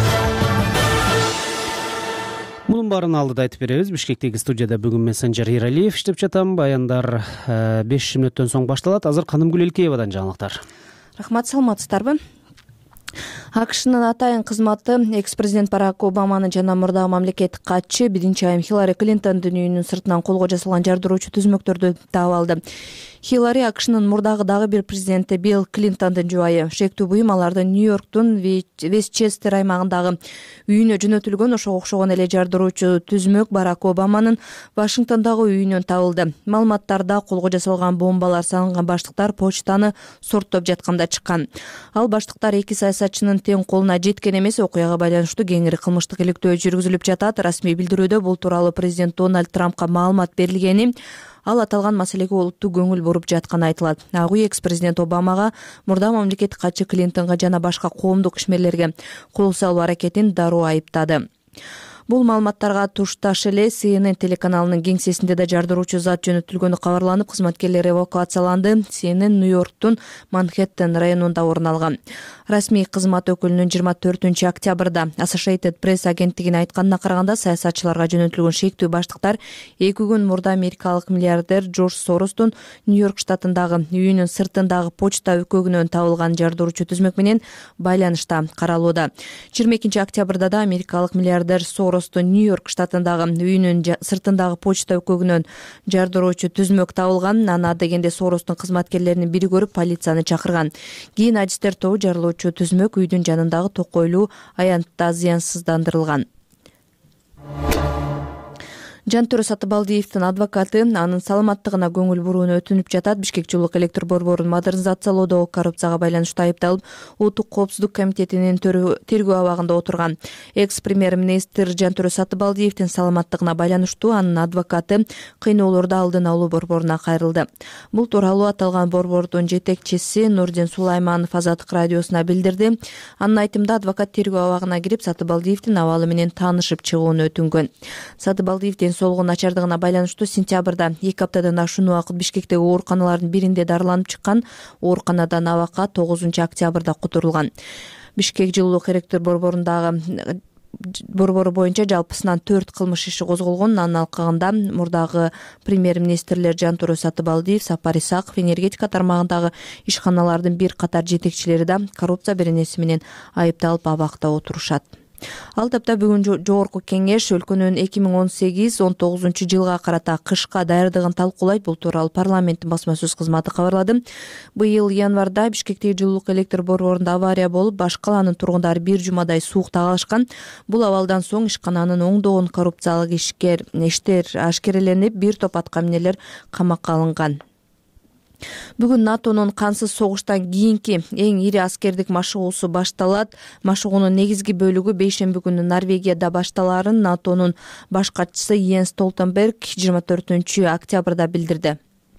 Мунун баарын алдыда айтып беребиз. Бишкектеги студияда бүгүн мен Санжар Эралиев иштеп жатам. Баяндар беш мүнөттөн соң башталат. Азыр Канымгүл Элкеевадан жаңылыктар. Рахмат, саламатсыздарбы? АКШнын атайын кызматы экс-президент Барак Обаманы жана мурдагы мамлекеттик катчы биринчи айым Хиллари Клинтондун үйүнүн сыртынан колго жасалган жардыруучу түзмөктөрдү таап алды. Хиллари АКШнын мурдагы дагы бир президенти Билл Клинтондун жубайы. Шектүү буюм алардын Нью-Йорктун Вестчестер аймагындагы үйүнө жөнөтүлгөн ошого окшогон эле жардыруучу түзмөк Барак Обаманын Вашингтондагы үйүнөн табылды. Маалыматтарда колго жасалган бомбалар салынган баштыктар почтаны сорттоп жатканда чыккан. Ал баштыктар эки саясатчынын тең колуна жеткен эмес. Окуяга байланыштуу кеңири кылмыштык иликтөө жүргүзүлүп жатат. Расмий билдирүүдө бул тууралуу президент Дональд Трампка маалымат берилгени, ал аталган маселеге олуттуу көңүл буруп жатканы айтылат. Ак үй экс-президент Обамага, мурда мамлекеттик катчы Клинтонго жана башка коомдук ишмерлерге кол салуу аракетин дароо айыптады. Бул маалыматтарга тушташ эле Си Эн Эн телеканалынын кеңсесинде да жардыруучу зат жөнөтүлгөнү кабарланып, кызматкерлер эвакуацияланды. Си Эн Эн Нью-Йорктун Манхэттен районунда орун алган. Расмий кызмат өкүлүнүн жыйырма төртүнчү октябрда Associated Press агенттигине айтканына караганда, саясатчыларга жөнөтүлгөн шектүү баштыктар эки күн мурда америкалык миллиардер Джордж Соростун Нью-Йорк штатындагы үйүнүн сыртындагы почта өкөгүнөн табылган жардыруучу түзмөк менен байланышта каралууда. жыйырма экинчи октябрда да америкалык миллиардер Соростун Нью-Йорк штатындагы үйүнүн сыртындагы почта өкөгүнөн жардыруучу түзмөк табылган. Аны адегенде Соростун кызматкерлеринин бири көрүп полицияны чакырган. Кийин адистер тобу жарылуучу түзмөк үйдүн жанындагы токойлуу аянтта зыянсыздандырылган. Жантөрө Сатыбалдиевдин адвокаты анын саламаттыгына көңүл бурууну өтүнүп жатат. Бишкек жылуулук электр борборун модернизациялоодо коррупцияга байланыштуу айыпталып, Улуттук коопсуздук комитетинин тергөө абагында отурган. Экс-премьер-министр Жантөрө Сатыбалдиевдин саламаттыгына байланыштуу анын адвокаты кыйноолорду алдын алуу борборуна кайрылды. Бул тууралуу аталган борбордун жетекчиси Нурдин Сулайманов Азаттык радиосуна билдирди. Анын айтымында адвокат тергөө абагына кирип Сатыбалдиевдин абалы менен таанышып чыгууну өтүнгөн. Сатыбалдиевдин солугу начардыгына байланыштуу сентябрда эки аптадан ашуун убакыт Бишкектеги ооруканалардын биринде дарыланып чыккан. Ооруканадан абакка тогузунчу октябрда кутурулган. Бишкек жылуулук электр борборундагы борбору боюнча жалпысынан төрт кылмыш иши козголгон. Анын алкагында мурдагы премьер-министрлер Жантөрө Сатыбалдиев, Сапар Исаков, энергетика тармагындагы ишканалардын бир катар жетекчилери да коррупция беренеси менен айыпталып абакта отурушат. Ал тапта бүгүн жогорку кеңеш өлкөнүн эки миң он сегиз он тогузунчу жылга карата кышка даярдыгын талкуулайт. Бул тууралуу парламенттин басма сөз кызматы кабарлады. Быйыл январда Бишкектеги жылуулук электр борборунда авария болуп, баш калаанын тургундары бир жумадай суукта калышкан. Бул абалдан соң ишкананын оңдогон коррупциялык ишкер иштер ашкереленип, бир топ аткаминерлер камакка алынган. Бүгүн НАТОнун кансыз согуштан кийинки эң ири аскердик машыгуусу башталат. Машыгуунун негизги бөлүгү бейшемби күнү Норвегияда башталаарын НАТОнун баш катчысы Йенс Столтенберг жыйырма төртүнчү октябрда билдирди.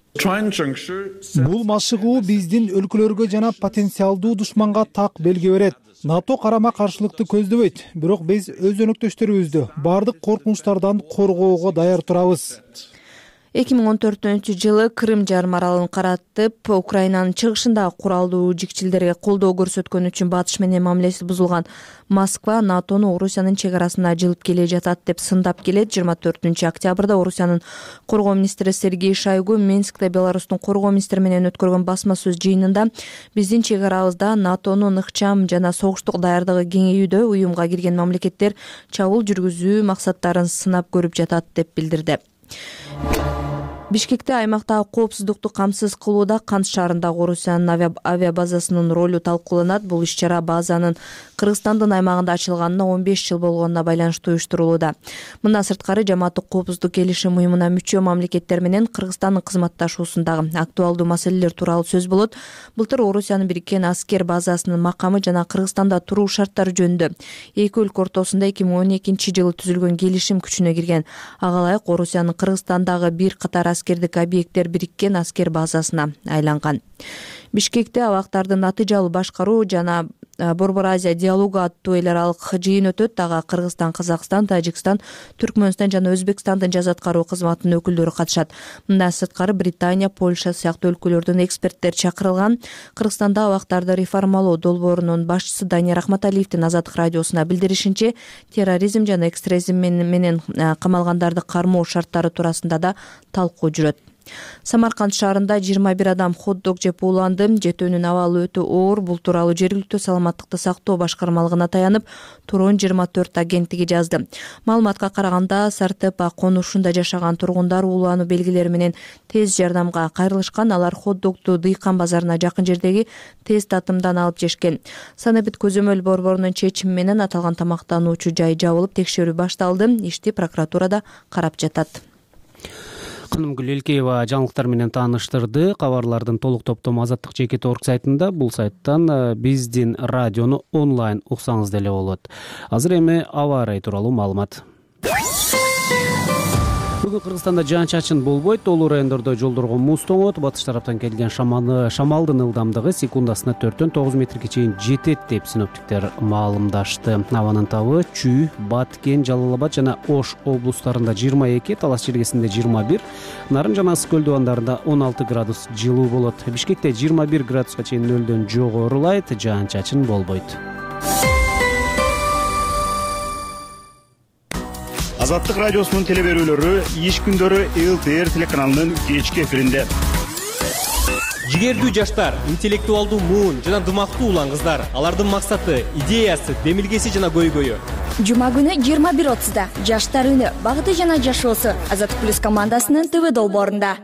Бул машыгуу биздин өлкөлөргө жана потенциалдуу душманга так белги берет. НАТО карама каршылыкты көздөбөйт, бирок биз өз өнөктөштөрүбүздү бардык коркунучтардан коргоого даяр турабыз. эки миң он төртүнчү жылы Крым жарым аралын каратып, Украинанын чыгышындагы куралдуу жикчилдерге колдоо көрсөткөн үчүн батыш менен мамилеси бузулган Москва НАТОну Орусиянын чек арасына жылып келе жатат деп сындап келет. жыйырма төртүнчү октябрда Орусиянын коргоо министри Сергей Шойгу Минскте Беларустун коргоо министри менен өткөргөн басма сөз жыйынында биздин чек арабызда НАТОнун ыкчам жана согуштук даярдыгы кеңейүүдө уюмга кирген мамлекеттер чабуул жүргүзүү максаттарын сынап көрүп жатат деп билдирди. Бишкекте аймактагы коопсуздукту камсыз кылууда Кант шаарындагы Орусиянын авиабазасынын ролу талкууланат. Бул иш-чара базанын Кыргызстандын аймагында ачылганына он беш жыл болгонуна байланыштуу уюштурулууда. Мындан сырткары жамааттык коопсуздук келишим уюмуна мүчө мамлекеттер менен Кыргызстандын кызматташуусундагы актуалдуу маселелер тууралуу сөз болот. Былтыр Орусиянын бириккен аскер базасынын макамы жана Кыргызстанда туруу шарттары жөнүндө эки өлкө ортосунда эки миң он экинчи жылы түзүлгөн келишим күчүнө кирген. Ага ылайык Орусиянын Кыргызстандагы бир катар аскердик объекттер бириккен аскер базасына айланган. Бишкекте абактарды натыйжалуу башкаруу жана Борбор Азия диалогу аттуу эл аралык жыйын өтөт. Ага Кыргызстан, Казакстан, Тажикстан, Түркмөнстан жана Өзбекстандын жаза аткаруу кызматынын өкүлдөрү катышат. Мындан сырткары Британия, Польша сыяктуу өлкөлөрдөн эксперттер чакырылган. Кыргызстанда абактарды реформалоо долбоорунун башчысы Данияр Ахматалиевдин Азаттык радиосуна билдиришинче, терроризм жана экстремизм менен камалгандарды кармоо шарттары туурасында да талкуу жүрөт. Самарканд шаарында жыйырма бир адам хот-дог жеп ууланды. Жетөөнүн абалы өтө оор. Бул тууралуу жергиликтүү саламаттыкты сактоо башкармалыгына таянып, Турон жыйырма төрт агенттиги жазды. Маалыматка караганда, Сартепа конушунда жашаган тургундар уулануу белгилери менен тез жардамга кайрылышкан. Алар хот-догду Дыйкан базарына жакын жердеги тез татымдан алып жешкен. Санабит көзөмөл борборунун чечими менен аталган тамактануучу жай жабылып, текшерүү башталды. Ишти прокуратурада карап жатат. Кынымгүл Элкеева жаңылыктар менен тааныштырды. Кабарлардын толук топтому Азаттык чекит орг сайтында. Бул сайттан биздин радиону онлайн уксаңыз деле болот. Азыр эми аба ырайы тууралуу маалымат. Бүгүн Кыргызстанда жаан-чачын болбойт. Толуу райондордо жолдорго муз тоңот. Батыш тараптан келген шамалдын ылдамдыгы секундасына төрттөн тогуз метрге чейин жетет деп синоптиктер маалымдашты. Абанын табы Чүй, Баткен, Жалал Абад жана Ош облустарында жыйырма эки, Талас Чергесинде жыйырма бир, Нарын жана Ысык көлдүбандарында он алты градус жылуу болот. Бишкекте жыйырма бир градуска чейин нөлдөн жогорулайт, жаан-чачын болбойт. Азаттык радиосунун телеберүүлөрү иш күндөрү эл ти эр телеканалынын кечки эфиринде. Жигердүү жаштар, интеллектуалдуу муун жана дымактуу улан кыздар. Алардын максаты, идеясы, демилгеси жана көйгөйү. Жума күнү жыйырма бир отузда жаштар үнү, багыты жана жашоосу Азаттык плюс командасынын ТВ долбоорунда.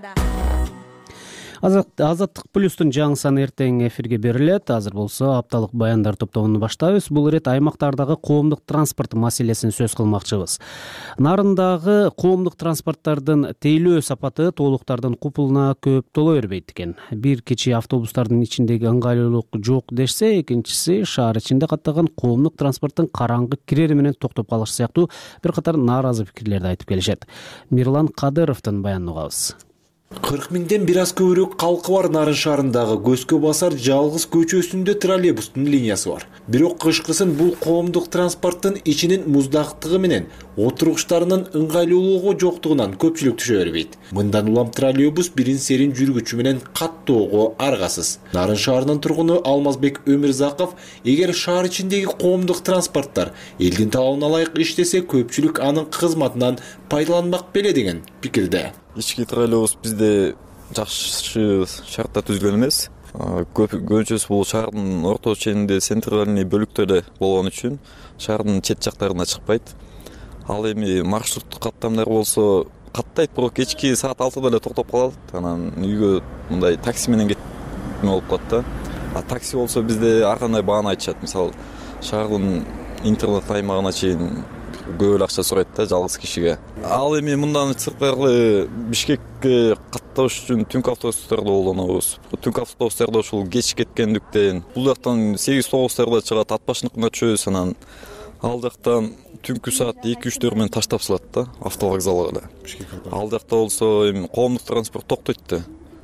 Азаттык плюстун жаңы саны эртең эфирге берилет. Азыр болсо апталык баяндар топтомун баштайбыз. Бул ирет аймактардагы коомдук транспорт маселесин сөз кылмакчыбыз. Нарындагы коомдук транспорттардын тейлөө сапаты толуктардын купулуна көп толо бербейт экен. Бир кечи автобустардын ичиндеги ыңгайлуулук жок дешсе, экинчиси шаар ичинде каттаган коомдук транспорттун караңгы кирери менен токтоп калышы сыяктуу бир катар нааразы пикирлерди айтып келишет. Мирлан Кадыровдун баянын угабыз. кырк миңден бир аз көбүрөөк калкы бар Нарын шаарындагы көзгө басар жалгыз көчөсүндө троллейбустун линиясы бар. Бирок кышкысын бул коомдук транспорттун ичинин муздактыгы менен отургучтарынын ыңгайлуулугу жоктугунан көпчүлүк түшө бербейт. Мындан улам троллейбус бирин серин жүргүчү менен каттоого аргасыз. Нарын шаарынын тургуну Алмазбек Өмүрзаков, эгер шаар ичиндеги коомдук транспорттор элдин талабына ылайык иштесе, көпчүлүк анын кызматынан пайдаланмак беле деген пикирде. Ички троллейбус бизде жакшы шартта түзүлгөн эмес. Көбүнчөсү бул шаардын орто ченинде центральный бөлүктөрдө болгон үчүн шаардын чет жактарына чыкпайт. Ал эми маршруттук каттамдар болсо каттайт, бирок кечки саат алтыда эле токтоп калат. Анан үйгө мындай такси менен кетме болуп калат да. А такси болсо бизде ар кандай бааны айтышат. Мисалы, шаардын интернет аймагына чейин көп эле акча сурайт да жалгыз кишиге. Ал эми мындан сырткары Бишкекке катташ үчүн түнкү автобустарды колдонобуз. Түнкү автобустарда ушул кеч кеткендиктен бул жактан сегиз тогуздарда чыгат, Атбашныкына түшөбүз, анан ал жактан түнкү саат эки үчтөр менен таштап салат да автовокзалга эле. Ал жакта болсо эми коомдук транспорт токтойт да.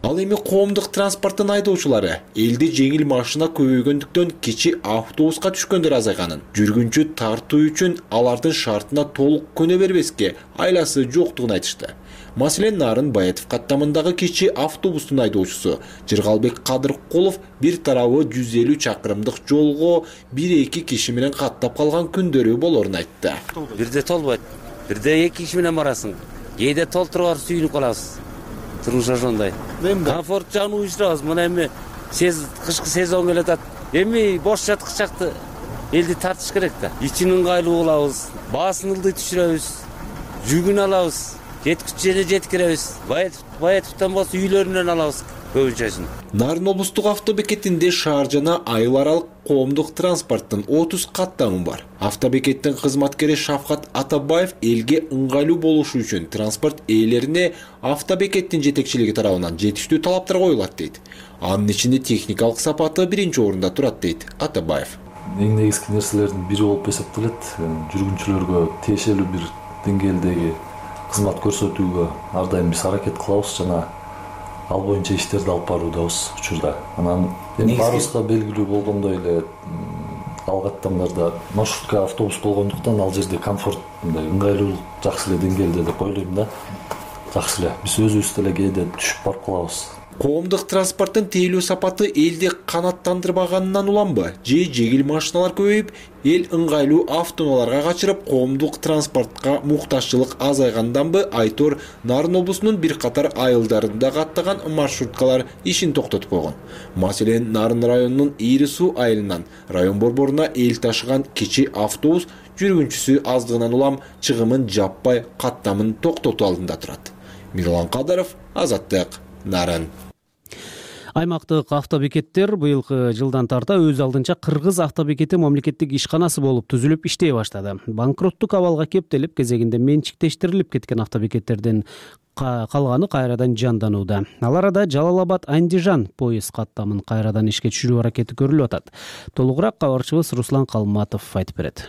Ал эми коомдук транспорттун айдоочулары элде жеңил машина көбөйгөндүктөн кичи автобуска түшкөндөр азайганын, жүргүнчү тартуу үчүн алардын шартына толук көнө бербеске айласы жоктугун айтышты. Маселен, Нарын Баятов каттамындагы кичи автобустун айдоочусу Жыргалбек Кадыркулов бир тарабы жүз элүү чакырымдык жолго бир-эки киши менен каттап калган күндөрү болорун айтты. Бирде толбойт, бирде эки киши менен барасың. Кээде толтуруп сүйүнүп калабыз. Турмуш ошондой. Комфорт жагын уюштурабыз. Мына эми кышкы сезон келатат. Эми бош жаткычакты элди тартыш керек да. Ичин ыңгайлуу кылабыз, баасын ылдый түшүрөбүз, жүгүн алабыз, жеткич жерге жеткиребиз. Баятовдон болсо үйлөрүнөн алабыз көбүнчөсүн. Нарын облустук автобекетинде шаар жана айыл аралык коомдук транспорттун отуз каттамы бар. Автобекеттин кызматкери Шавкат Атабаев элге ыңгайлуу болушу үчүн транспорт ээлерине автобекеттин жетекчилиги тарабынан жетиштүү талаптар коюлат дейт. Анын ичинде техникалык сапаты биринчи орунда турат дейт Атабаев. Эң негизги нерселердин бири болуп эсептелет. Жүргүнчүлөргө тиешелүү бир деңгээлдеги кызмат көрсөтүүгө ар дайым биз аракет кылабыз жана ал боюнча иштерди алып баруудабыз учурда. Анан эми баарыбызга белгилүү болгондой эле ал каттамдарда маршрутка автобус болгондуктан ал жерде комфорт, мындай ыңгайлуулук жакшы эле деңгээлде деп ойлойм да. Жакшы эле. Биз өзүбүз деле кээде түшүп барып калабыз. Коомдук транспорттун тейлөө сапаты элди канаттандырбаганынан уламбы? Же жеңил машиналар көбөйүп, эл ыңгайлуу автоунааларга качырып, коомдук транспортко муктажчылык азайганданбы? Айтор Нарын облусунун бир катар айылдарында каттаган маршруткалар ишин токтотуп койгон. Маселен, Нарын районунун Ири суу айылынан район борборуна эл ташыган кичи автобус жүргүнчүсү аздыгынан улам чыгымын жаппай каттамын токтотуу алдында турат. Мирлан Кадаров, Азаттык, Нарын. Аймактык автобекеттер быйылкы жылдан тарта өз алдынча Кыргыз автобекети мамлекеттик ишканасы болуп түзүлүп иштей баштады. Банкроттук абалга кептелип, кезегинде менчиктештирилип кеткен автобекеттердин калганы кайрадан жанданууда. Ал арада Жалал-Абад Андижан поезд каттамын кайрадан ишке түшүрүү аракети көрүлүп атат. Толугураак кабарчыбыз Руслан Калматов айтып берет.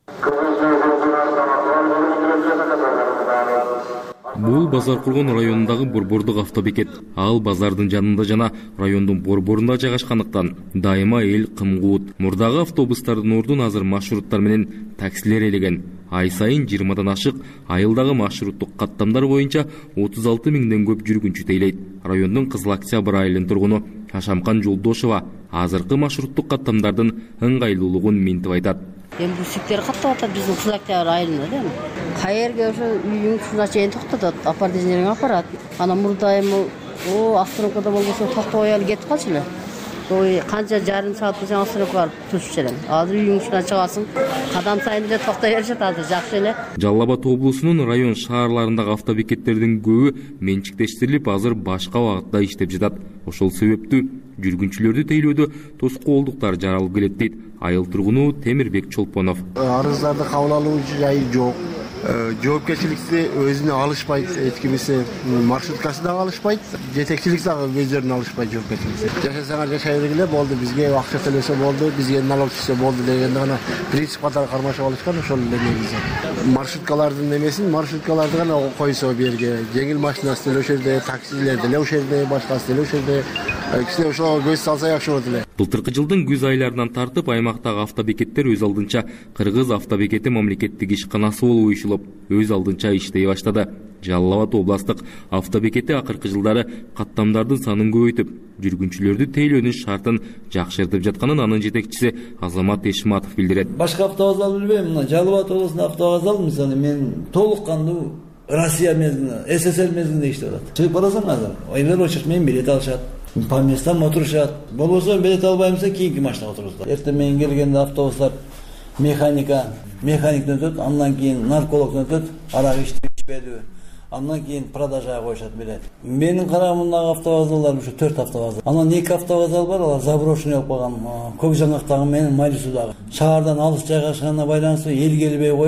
Бул Базар Кургон районундагы борбордук автобекет. Ал базардын жанында жана райондун борборунда жайгашкандыктан дайыма эл кымгуут. Мурдагы автобустардын ордун азыр маршруттар менен таксилер ээлеген. Ай сайын жыйырмадан ашык айылдагы маршруттук каттамдар боюнча отуз алты миңден көп жүргүнчү тейлейт. Райондун Кызыл Октябрь айылынын тургуну Шашамкан Жолдошова азыркы маршруттук каттамдардын ыңгайлуулугун минтип айтат. Эми бүсүктөр каттап атат биздин Кызыл Октябрь айылында да. Кайерге ошо үйүң ушуна чейин токтотот, апардежнериң апарат. Анан мурда эми о автономкада болбосо токтобой эле кетип калчу эле. Ой, канча жарым саат болсо автономка барып түшүп элем. Азыр үйүң ушуна чыгасың, кадам сайын эле токтой беришет, азыр жакшы эле. Жалал-Абад облусунун район шаарларындагы автобекеттердин көбү менчиктештирилип, азыр башка багытта иштеп жатат. Ошол себептүү жүргүнчүлөрдү тейлөөдө тоскоолдуктар жаралып келет дейт айыл тургуну Темирбек Чолпонов. Арыздарды кабыл алуу жайы жок. Жоопкерчиликти өзүнө алышпайт, эч кимиси маршруткасы да алышпайт, жетекчилик дагы өздөрүнө алышпайт жоопкерчиликти. Жашасаңар жашай бергиле болду, бизге акча төлөсө болду, бизге налог түшсө болду дегенде гана принцип катары кармашып алышкан, ошол эле негизи. Маршруткалардын немесин, маршруткаларды гана койсо берге, жеңил машинасы деле ошол жерде, таксилер деле ошол жерде, башкасы деле ошол жерде. Кичине ошого көз салса жакшы болот эле. Былтыркы жылдын күз айларынан тартып аймактагы автобекеттер өз алдынча Кыргыз автобекети мамлекеттик ишканасы болуп уюшулуп, өз алдынча иштей баштады. Жалал-Абад областык автобекети акыркы жылдары каттамдардын санын көбөйтүп, жүргүнчүлөрдү тейлөөнүн шартын жакшыртып жатканын анын жетекчиси Азамат Эшматов билдирет. Башка автовокзал билбейм, мына Жалал-Абад облусунун автовокзалы мисалы мен толук кандуу Россия мезгилинде, СССР мезгилинде иштеп атат. Чыгып барасың азыр, ойлор очуп мен билет алышат. По местам отурушат. Болбосо билет албаймса кийинки машинага отурузат. Эртең менен келгенде автобустар механика, механиктен өтөт, андан кийин наркологдон өтөт, арак ичти ичпеди. Андан кийин продажага коюшат билет. Менин карамымдагы автовокзалдар ушу төрт автовокзал. Анан эки автовокзал бар, алар заброшенный болуп калган. Көк жаңактагы менен Майрисуудагы. Шаардан алыс жайгашканына байланыштуу эл келбей коюп,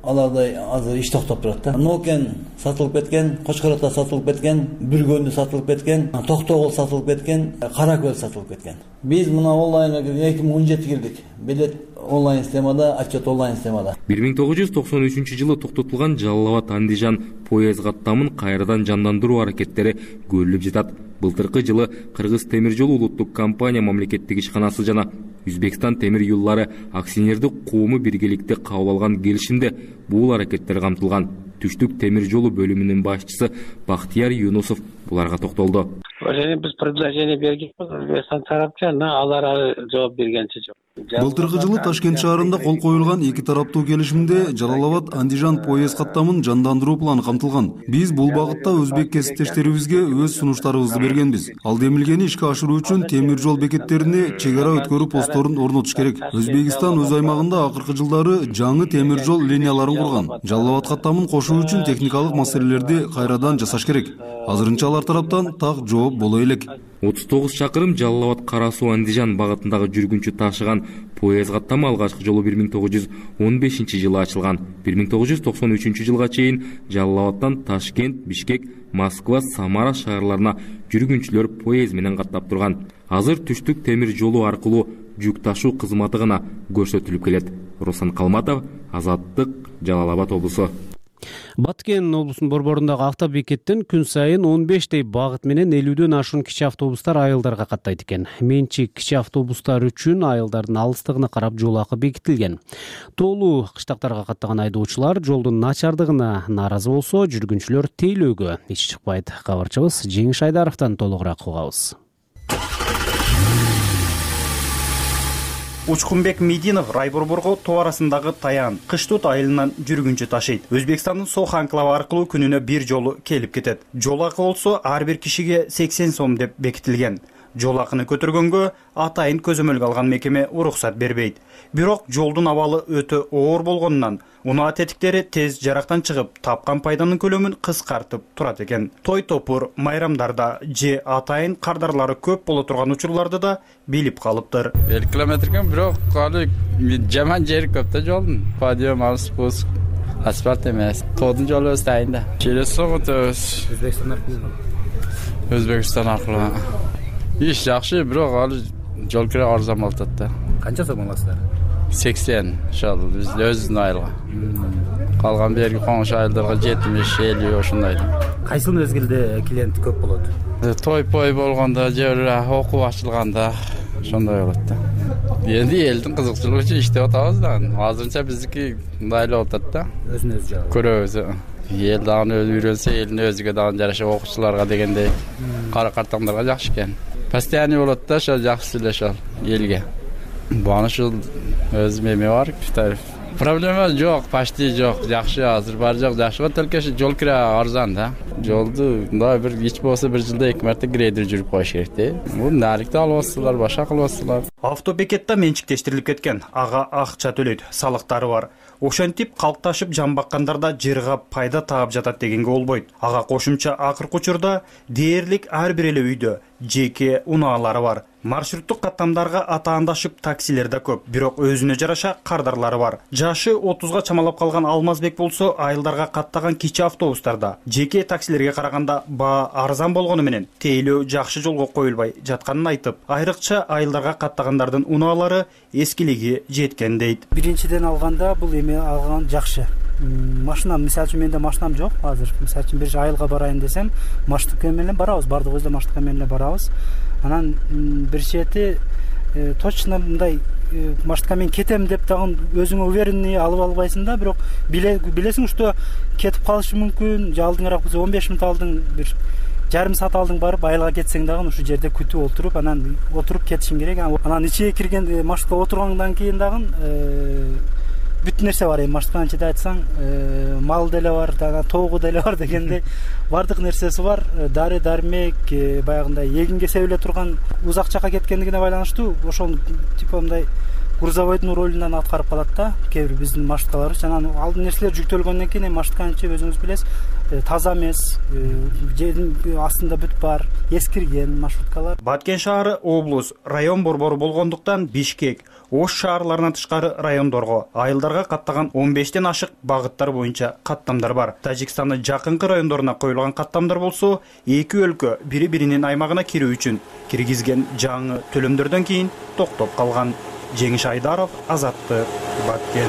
алардай азыр иш токтоп турат да. Нокен сатылып кеткен, Кочкор Ата сатылып кеткен, Бүргөндү сатылып кеткен, Токтогул сатылып кеткен, Кара Көл сатылып кеткен. Биз мына онлайнга эки миң он жети кирдик. Билет онлайн системада, отчет онлайн системада. бир миң тогуз жүз токсон үчүнчү жылы токтотулган Жалал Абад Андижан поезд каттамын кайрадан жандандыруу аракеттери көрүлүп жатат. Былтыркы жылы Кыргыз темир жолу улуттук компания мамлекеттик ишканасы жана Өзбекстан темир юллары акционердик коому биргеликте кабыл алган келишимде бул аракеттер камтылган. Түштүк темир жолу бөлүмүнүн башчысы Бактияр Юнусов буларга токтолду. Биз предложение бергенбиз, Өзбекстан тарапчана алар жооп бергенче жок. Былтыркы жылы Ташкент шаарында кол коюлган эки тараптуу келишимде Жалал Абад Андижан поезд каттамын жандандыруу планы камтылган. Биз бул багытта өзбек кесиптештерибизге өз сунуштарыбызды бергенбиз. Ал демилгени ишке ашыруу үчүн темир жол бекеттерине чек ара өткөрүү постторун орнотуш керек. Өзбекстан өз аймагында акыркы жылдары жаңы темир жол линияларын курган. Жалал Абад каттамын кошуу үчүн техникалык маселелерди кайрадан жасаш керек. Азырынча алар тараптан так жооп боло элек. отуз тогуз чакырым Жалал Абад Кара Суу Андижан багытындагы жүргүнчү ташыган поезд каттамы алгачкы жолу бир миң тогуз жүз он бешинчи жылы ачылган. бир миң тогуз жүз токсон үчүнчү жылга чейин Жалал Абадтан Ташкент, Бишкек, Москва, Самара шаарларына жүргүнчүлөр поезд менен каттап турган. Азыр Түштүк темир жолу аркылуу жүк ташуу кызматы гана көрсөтүлүп келет. Руслан Калматов, Азаттык, Жалал Абад облусу. Баткен облусунун борборундагы автобекеттен күн сайын он бештей багыт менен элүүдөн ашуун кичи автобустар айылдарга каттайт экен. Менчик кичи автобустар үчүн айылдардын алыстыгына карап жол акы бекитилген. Тоолуу кыштактарга каттаган айдоочулар жолдун начардыгына нааразы болсо, жүргүнчүлөр тейлөөгө ич чыкпайт. Кабарчыбыз Жеңиш Айдаровдон толугураак угабыз. Учкунбек Мединов Райборборго тоо арасындагы Таян кыштут айылынан жүргүнчү ташыйт. Өзбекстандын Соха анклавы аркылуу күнүнө бир жолу келип кетет. Жол акы болсо ар бир кишиге сексен сом деп бекитилген. Жол акыны көтөргөнгө атайын көзөмөлгө алган мекеме уруксат бербейт. Бирок жолдун абалы өтө оор болгонунан унаа тетиктери тез жарактан чыгып, тапкан пайданын көлөмүн кыскартып турат экен. Той топур, майрамдарда же атайын кардарлары көп боло турган учурларда да билип калыптыр. elli kilometrге бирок кали жаман жери көп да жолдун. Подъем, спуск, асфальт эмес. Тоодун жолу өз тайында. Келесі соғыт өз. Өзбекстан аркылуу. Өзбекстан аркылуу. Иш жакшы, бирок алы жол кире арзан болуп атат да. Канча сом аласыздар? сексен шал биз өзүнүн айылга. Калган берги коңуш айылдарга жетимиш элүү ошондой. Кайсыл мезгилде клиент көп болот? Той-пой болгондо же окуу ачылганда ошондой болот да. Энди элдин кызыкчылыгы үчүн иштеп атабыз да. Азырынча биздики мындай эле болуп атат да. Өзүн өзү жагат. Көрөбүз. Эл дагы үйрөнсө, элдин өзүгө дагы жараша окуучуларга дегендей кара картаңдарга жакшы экен. Постоянный болот да, ошо жакшы эле ошол элге. Баны ушул өз меме бар, проблема жок, почти жок, жакшы азыр бар жок, жакшы. Только жол кире арзан да. Жолду мындай бир ич болсо бир жылда эки марта грейдер жүрүп коюш керек да. Бул нарикти алып атсалар, башка кылып атсалар. Автобекетте менчиктештирилип кеткен, ага акча төлөйт, салыктары бар. Ошентип калкташып жан баккандарда жырга пайда таап жатат дегенге болбойт. Ага кошумча акыркы учурда дээрлик ар бир эле үйдө жеке унаалары бар. Маршруттук каттамдарга атаандашып таксилер да көп, бирок өзүнө жараша кардарлары бар. Жашы отузга чамалап калган Алмазбек болсо айылдарга каттаган кичи автобустарда жеке таксилерге караганда баа арзан болгону менен тейлөө жакшы жолго коюлбай жатканын айтып, айрыкча айылдарга каттагандардын унаалары эскилиги жеткен дейт. Биринчиден алганда бул эме алган жакшы. Машина, мисалы үчүн менде машинам жок азыр. Мисалы үчүн бир айылга барайын десем, маршрутка менен барабыз, бардыгыбыз да маршрутка менен барабыз. Анан бир чети точно мындай маршрутка менен кетем деп дагы өзүңө уверенный алып албайсың да, бирок билесиң что кетип калышы мүмкүн. Алдыңыраак биз он беш мүнөт алдың, бир жарым саат алдың барып айылга кетсең дагы ушул жерде күтүп отуруп, анан отуруп кетишиң керек. Анан ичиге кирген маршрутка отургандан кийин дагы бүт нерсе бар. Эми маршрутканчы да айтсаң, мал деле бар, тоогу деле бар дегендей бардык нерсеси бар. Дары дармек, баягындай эгинге себиле турган узак жакка кеткендигине байланыштуу ошол типа мындай грузовойдун ролунан аткарып калат да кээ бир биздин маршруткалар. Жана ал нерселер жүктөлгөндөн кийин эми маршрутканчы өзүңүз билесиз таза эмес, жердин астында бүт бар, эскирген маршруткалар. Баткен шаары облус, район борбору болгондуктан Бишкек, Ош шаарларынан тышкары райондорго, айылдарга каттаган он бештен ашык багыттар боюнча каттамдар бар. Тажикстандын жакынкы райондоруна коюлган каттамдар болсо, эки өлкө бири-биринин аймагына кирүү үчүн киргизген жаңы төлөмдөрдөн кийин токтоп калган. Жеңиш Айдаров, Азаттык, Баткен.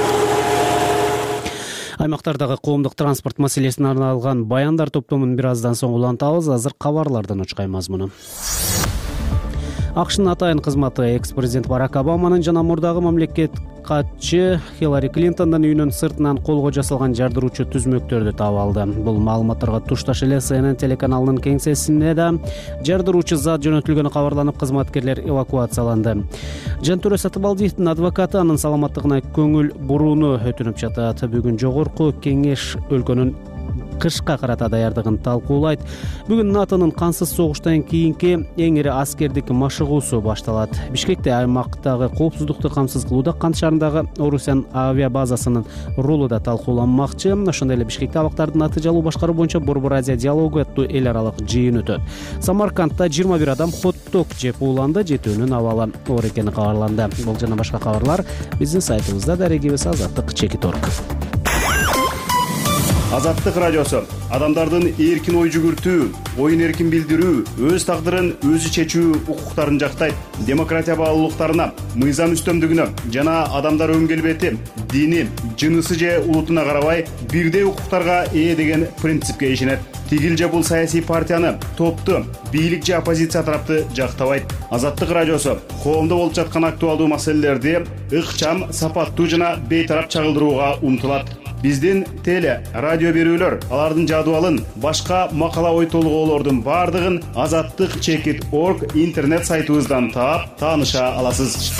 Аймактардагы коомдук транспорт маселесине арналган баяндар топтомун бир аздан соң улантабыз. Азыр кабарлардан учкай мазмуну. АКШнын атайын кызматы экс-президент Барак Обаманын жана мурдагы мамлекет катчы Хиллари Клинтондун үйүнүн сыртынан колго жасалган жардыруучу түзмөктөрдү таап алды. Бул маалыматтарга тушташ эле Си Эн Эн телеканалынын кеңсесине да жардыруучу зат жөнөтүлгөнү кабарланып, кызматкерлер эвакуацияланды. Жантүрө Сатыбалдиевдин адвокаты анын саламаттыгына көңүл бурууну өтүнүп жатат. Бүгүн жогорку кеңеш өлкөнүн кышка карата даярдыгын талкуулайт. Бүгүн НАТОнун кансыз согуштан кийинки эң ири аскердик машыгуусу башталат. Бишкекте аймактагы коопсуздукту камсыз кылууда Кант шаарындагы Орусян авиа базасынын ролу да талкууланмакчы. Ошондой эле Бишкекте абактарды натыйжалуу башкаруу боюнча Борбор Азия диалогу аттуу эл аралык жыйын өтөт. Самаркандта жыйырма бир адам хот-дог жеп ууланды, жетөөнүн абалы оор экени кабарланды. Бул жана башка кабарлар биздин сайтыбызда, дарегибиз азаттык чекит точка орг. Азаттык радиосу адамдардын эркин ой жүгүртүү, оюн эркин билдирүү, өз тагдырын өзү чечүү укуктарын жактайт. Демократия баалуулуктарына, мыйзам үстөмдүгүнө жана адамдар өн келбети, дини, жынысы же улутуна карабай бирдей укуктарга ээ деген принципке ишенет. Тигил же бул саясий партияны, топту, бийлик же оппозиция тарапты жактабайт. Азаттык радиосу коомдо болуп жаткан актуалдуу маселелерди ыкчам, сапаттуу жана бейтарап чагылдырууга умтулат. Биздин теле, радио берүүлөр, алардын жадыбалын, башка макала ой толгоолордун бардыгын азаттык чекит точка орг интернет сайтыбыздан таап, тааныша аласыз.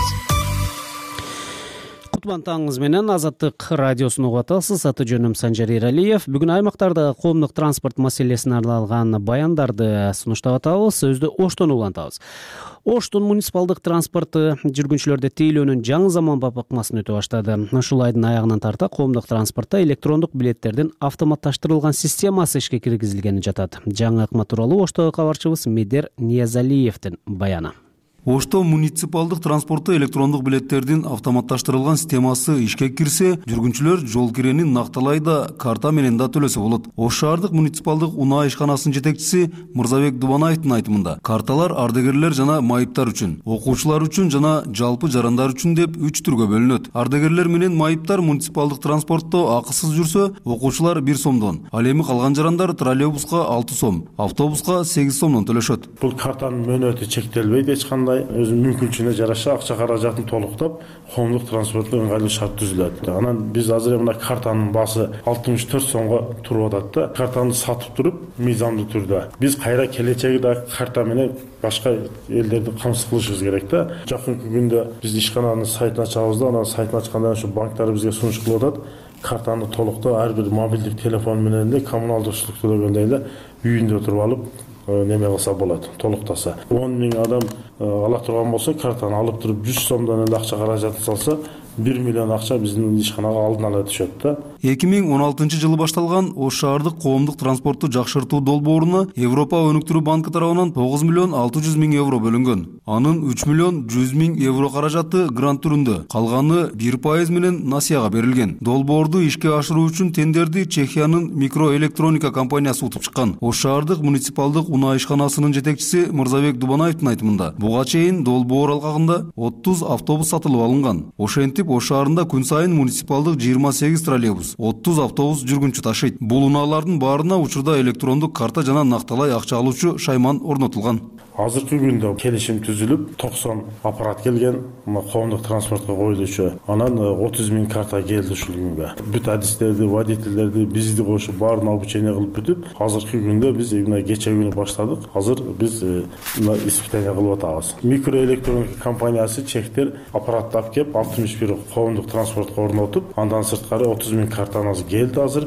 Кутман таңыңыз менен Азаттык радиосун угуп атасыз. Аты жөнүм Санжар Эралиев. Бүгүн аймактарда коомдук транспорт маселесине арналган баяндарды сунуштап атабыз. Сөздү Оштон улантабыз. Оштун муниципалдык транспорты жүргүнчүлөрдө тейлөөнүн жаңы заманбап ыкмасын өтө баштады. Ушул айдын аягынан тарта коомдук транспортто электрондук билеттердин автоматташтырылган системасы ишке киргизилгени жатат. Жаңы ыкма тууралуу Оштогу кабарчыбыз Медер Ниязалиевдин баяны. Ошто муниципалдык транспортто электрондук билеттердин автоматташтырылган системасы ишке кирсе, жүргүнчүлөр жол киренин накталай да карта менен да төлөсө болот. Ош шаардык муниципалдык унаа ишканасынын жетекчиси Мырзабек Дубанаевдин айтымында, карталар ардагерлер жана майыптар үчүн, окуучулар үчүн жана жалпы жарандар үчүн деп үч түргө бөлүнөт. Ардагерлер менен майыптар муниципалдык транспортто акысыз жүрсө, окуучулар бир сомдон, ал эми калган жарандар троллейбуска алты сом, автобуска сегиз сомдон төлөшөт. Бул картанын мөөнөтү чектелбейт, эч кандай өзүнүн мүмкүнчүлүгүнө жараша акча каражатын толуктап, коомдук транспортто ыңгайлуу шарт түзүлөт. Анан биз азыр мына картанын баасы алтымыш төрт сомго туруп атат да. Картаны сатып туруп, мыйзамдуу түрдө биз кайра келечегиде карта менен башка элдерди камсыз кылышыбыз керек да. Жакынкы күндө биз ишкананын сайтын ачабыз да, анан сайтын ачканда ушу банктар бизге сунуш кылып атат. Картаны толуктоо ар бир мобилдик телефон менен эле коммуналдык услуг төлөгөндөй эле үйүндө туруп алып неме кылса болот, толуктаса. он миң адам ала турган болсо, картаны алып туруп жүз сомдон эле акча каражатын салса, бир миллион акча биздин ишканага алдын ала түшөт да. эки миң он алтынчы жылы башталган Ош шаардык коомдук транспортту жакшыртуу долбооруна Европа өнүктүрүү банкы тарабынан тогуз миллион алты жүз миң евро бөлүнгөн. Анын үч миллион жүз миң евро каражаты грант түрүндө, калганы бир пайыз менен насыяга берилген. Долбоорду ишке ашыруу үчүн тендерди Чехиянын микроэлектроника компаниясы утуп чыккан. Ош шаардык муниципалдык унаа ишканасынын жетекчиси Мырзабек Дубанаевдин айтымында, буга чейин долбоор алкагында отуз автобус сатылып алынган. Ошентип Ош шаарында күн сайын муниципалдык жыйырма сегиз троллейбус, отуз автобус жүргүнчү ташыйт. Бул унаалардын баарына учурда электрондук карта жана накталай акча алуучу шайман орнотулган. Азыркы күндө келишим түзүлүп, токсон аппарат келген, коомдук транспортко коюлуучу. Анан отуз миң карта келди ушул күнгө. Бүт адистерди, водительдерди, бизди кошуп баарын обучение кылып бүтүп, азыркы күндө биз мына кече күнү баштадык. Азыр биз мына испытание кылып атабыз. Микроэлектроника компаниясы чектер аппаратты алып кеп алтымыш бир коомдук транспортко орнотуп, андан сырткары отуз миң картаныз келди азыр.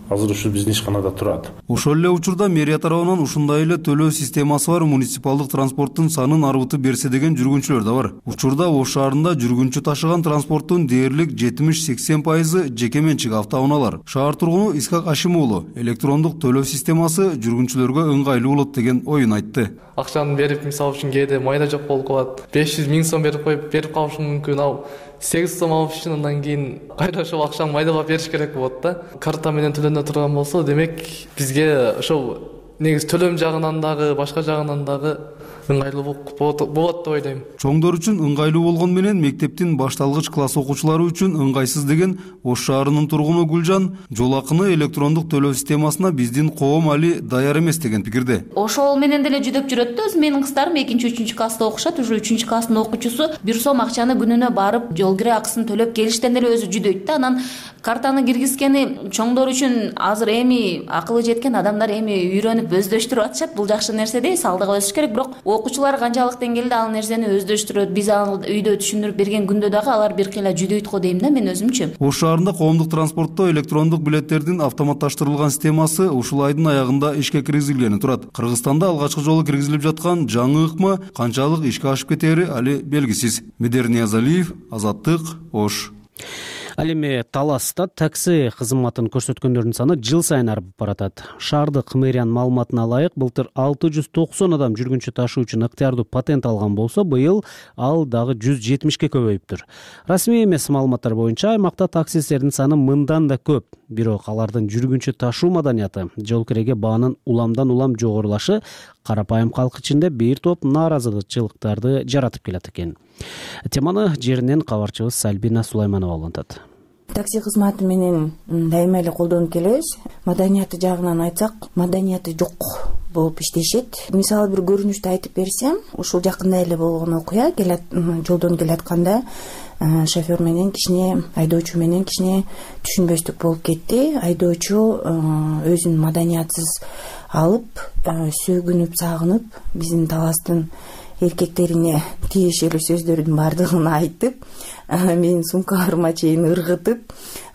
азыр ушу биздин ишканада турат. Ошол эле учурда мэрия тарабынан ушундай эле төлөө системасы бар муниципалдык транспорттун санын арбытып берсе деген жүргүнчүлөр да бар. Учурда Ош шаарында жүргүнчү ташыган транспорттун дээрлик жетимиш сексен пайызы жеке менчик автоунаалар. Шаар тургуну Искак Ашимуулу электрондук төлөө системасы жүргүнчүлөргө ыңгайлуу болот деген оюн айтты. Акчаны берип, мисалы үчүн кээде майда жок болуп калат. беш жүз миң сом берип коюп берип калышым мүмкүн. Ал сегиз сом алып үчүн андан кийин кайра ошол акчаны майдалап бериш керек болот да. Карта менен төлөнө турган болсо, демек бизге ошол негизи төлөм жагынан дагы, башка жагынан дагы ыңгайлуу болот деп ойлойм. Чоңдор үчүн ыңгайлуу болгон менен мектептин башталгыч класс окуучулары үчүн ыңгайсыз деген Ош шаарынын тургуну Гүлжан жол акыны электрондук төлөө системасына биздин коом али даяр эмес деген пикирде. Ошол менен деле жүдөп жүрөт да, өзү менин кыздарым экинчи үчүнчү класста окушат, уже үчүнчү класстын окуучусу бир сом акчаны күнүнө барып жол кире акысын төлөп келиштен деле өзү жүдөйт да. Анан картаны киргизгени чоңдор үчүн азыр эми акылы жеткен адамдар эми үйрөнүп өздөштүрүп атышат. Бул жакшы нерсе дейбиз, алдыга өсүш керек, бирок окуучулар канчалык деңгээлде ал нерсени өздөштүрөт, биз аны үйдө түшүндүрүп берген күндө дагы алар бир кыйла жүдөйт го дейм да мен өзүмчү. Ош шаарында коомдук транспортто электрондук билеттердин автоматташтырылган системасы ушул айдын аягында ишке киргизилгени турат. Кыргызстанда алгачкы жолу киргизилип жаткан жаңы ыкма канчалык ишке ашып кетери али белгисиз. Медер Ниязалиев, Азаттык, Ош. Ал эми Таласта такси кызматын көрсөткөндөрдүн саны жыл сайын арып баратат. Шаардык мэриянын маалыматына ылайык, былтыр алты жүз токсон адам жүргүнчү ташуу үчүн ыктыярдуу патент алган болсо, быйыл ал дагы жүз жетимишке көбөйүптүр. Расмий эмес маалыматтар боюнча аймакта таксисттердин саны мындан да көп. Бирок алардын жүргүнчү ташуу маданияты, жол киреге баанын уламдан улам жогорулашы карапайым калк ичинде бир топ нааразычылыктарды жаратып келет экен. Теманы жеринен кабарчыбыз Сальбина Сулайманова улантат. Такси кызматы менен дайыма эле колдонуп келебиз. Маданияты жагынан айтсак, маданияты жок болуп иштешет. Мисалы бир көрүнүштү айтып берсем, ушул жакында эле болгон окуя, келет жолдон келатканда шофер менен кичине, айдоочу менен кичине түшүнбөстүк болуп кетти. Айдоочу өзүн маданиятсыз алып, сөгүнүп, сагынып, биздин Таластын эркектерине тиешелүү сөздөрдүн баардыгын айтып, менин сумкаларыма чейин ыргытып,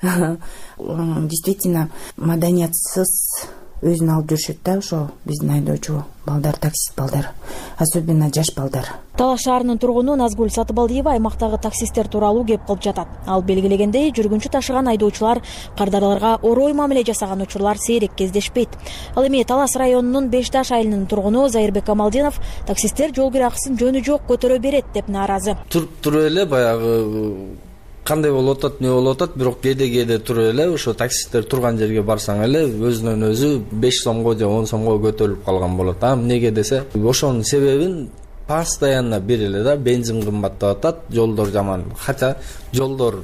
действительно маданиятсыз өзүн алып жүрүшөт да ошо биздин айдоочу балдар, таксист балдар, особенно жаш балдар. Талас шаарынын тургуну Назгүл Сатыбалдиева аймактагы таксисттер тууралуу кеп кылып жатат. Ал белгилегендей, жүргүнчү ташыган айдоочулар кардарларга орой мамиле жасаган учурлар сейрек кездешпейт. Ал эми Талас районунун Беш Таш айылынын тургуну Зайырбек Камалдинов таксисттер жол кире акысын жөнү жок көтөрө берет деп нааразы. Туруп туруп эле баягы кандай болуп атат, не болуп атат, бирок кээде кээде туруп эле ошо таксисттер турган жерге барсаң эле өзүнөн өзү беш сомго же он сомго көтөрүлүп калган болот. А эмнеге десе, ошонун себебин постоянно бир эле да, бензин кымбаттап атат, жолдор жаман. Хотя жолдор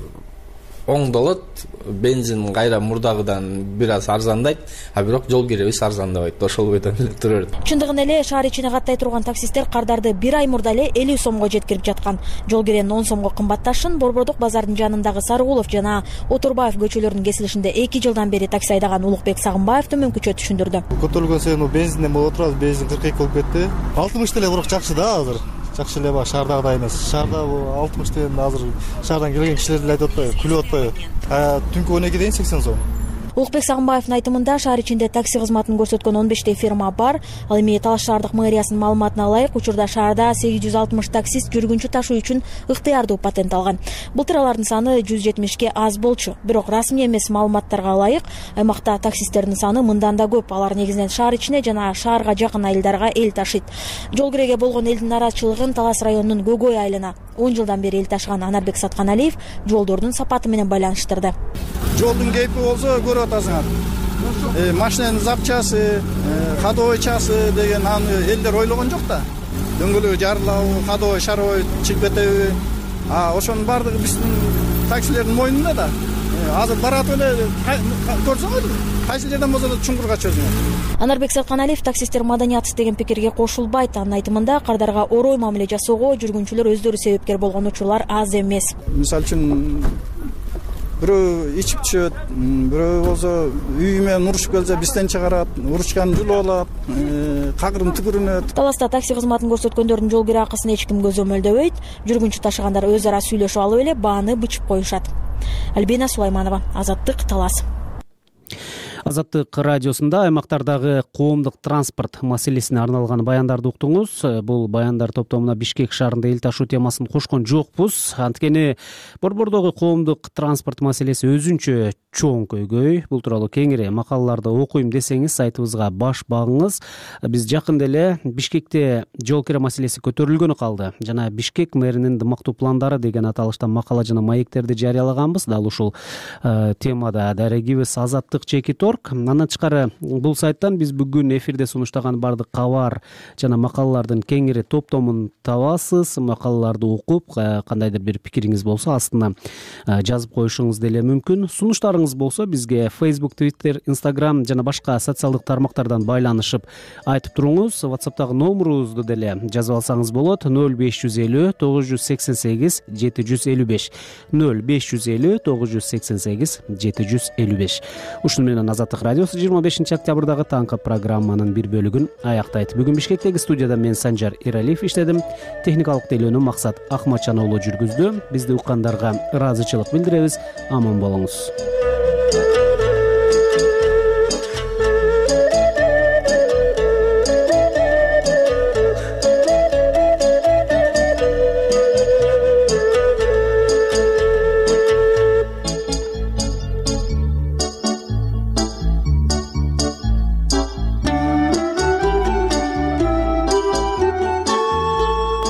оңдолот, бензин кайра мурдагыдан бир аз арзандайт, а бирок жол киребиз арзандабайт. Ошол бойдон эле тура берет. Чындыгын эле шаар ичине каттай турган таксисттер кардарды бир ай мурда эле элүү сомго жеткирип жаткан. Жол киренин он сомго кымбатташын Борбордук базардын жанындагы Сарыгулов жана Отурбаев көчөлөрүнүн кесилишинде эки жылдан бери такси айдаган Улукбек Сагынбаев төмөнкүчө түшүндүрдү. Көтөрүлгөн сайын бензинден болуп турат, бензин кырк эки болуп кетти. алтымыш эле бирок жакшы да азыр. Жакшы эле бар, шаардагыдай эмес. Шаарда алтымыш деген азыр шаардан келген кишилер деле айтып атпайбы, күлүп атпайбы. А түнкү он экиден сексен сом. Улукбек Сагынбаевдин айтымында шаар ичинде такси кызматын көрсөткөн он бештей фирма бар. Ал эми Талас шаардык мэриясынын маалыматына ылайык, учурда шаарда сегиз жүз алтымыш таксист жүргүнчү ташуу үчүн ыктыярдуу патент алган. Былтыр алардын саны жүз жетимишке аз болчу. Бирок расмий эмес маалыматтарга ылайык, аймакта таксисттердин саны мындан да көп. Алар негизинен шаар ичине жана шаарга жакын айылдарга эл ташыйт. Жол киреге болгон элдин нааразычылыгын Талас районунун Гөгөй айылына он жылдан бери эл ташыган Анарбек Сатканалиев жолдордун сапаты менен байланыштырды. Жолдун кейпи болсо көрүп атасыңар. Э, машинанын запчасы, ходовой часы деген аны элдер ойлогон жок да. Дөңгөлөгү жарылабы, ходовой, шаровой чыгып кетеби? А ошонун баардыгы биздин таксилердин мойнунда да. Азыр барат эле көрсөңөр, кайсы жерден болсо да чуңкурга чөзүңөр. Анарбек Сатканалиев таксисттер маданиятсыз деген пикирге кошулбайт. Анын айтымында кардарға орой мамиле жасоого жүргүнчүлөр өздөрү себепкер болгон учурлар аз эмес. Мисалы үчүн бирөө ичип түшөт, бирөө болсо үй менен урушуп келсе бизден чыгарат, урушкан жулуп алат, кагырын түкүрүнөт. Таласта такси кызматын көрсөткөндөрдүн жол кире акысын эч ким көзөмөлдөбөйт. Жүргүнчү ташыгандар өз ара сүйлөшүп алып эле бааны бычып коюшат. Альбина Сулайманова, Азаттык, Талас. Азаттык радиосунда аймактардагы коомдук транспорт маселесине арналган баяндарды уктуңуз. Бул баяндар топтомуна Бишкек шаарында эл ташуу темасын кошкон жокпуз. Анткени борбордогу коомдук транспорт маселеси өзүнчө чоң көйгөй. Бул тууралуу кеңири макалаларды окуйм десеңиз сайтыбызга баш багыңыз. Биз жакында эле Бишкекте жол кире маселеси көтөрүлгөнү калды жана Бишкек мэринин дымактуу пландары деген аталыштан макала жана маектерди жарыялаганбыз. Дал ушул э, темада дарегибиз Азаттык Чеки Торг. Андан тышкары бул сайттан биз бүгүн эфирде сунуштаган бардык кабар жана макалалардын кеңири топтомун табасыз. Макалаларды окуп кандайдыр бир пикириңиз болсо астына жазып коюшуңуз деле мүмкүн. Сунуштарыңыз болсо бизге Facebook, Twitter, Instagram жана башка социалдык тармактардан байланышып айтып туруңуз. WhatsApp'тагы номерубузду деле жазып алсаңыз болот. ноль беш жүз элүү тогуз жүз сексен сегиз жети жүз элүү беш ноль беш жүз элүү тогуз жүз сексен сегиз жети жүз элүү беш. Ушун менен Азаттык радиосу жыйырма бешинчи октябрдагы таңкы программанын бир бөлүгүн аяктайт. Бүгүн Бишкектеги студияда мен Санжар Иралиев иштедим. Техникалык тейлөөнү Максат Акматжан уулу жүргүздү. Бизди уккандарга ыраазычылык билдиребиз. Аман болуңуз.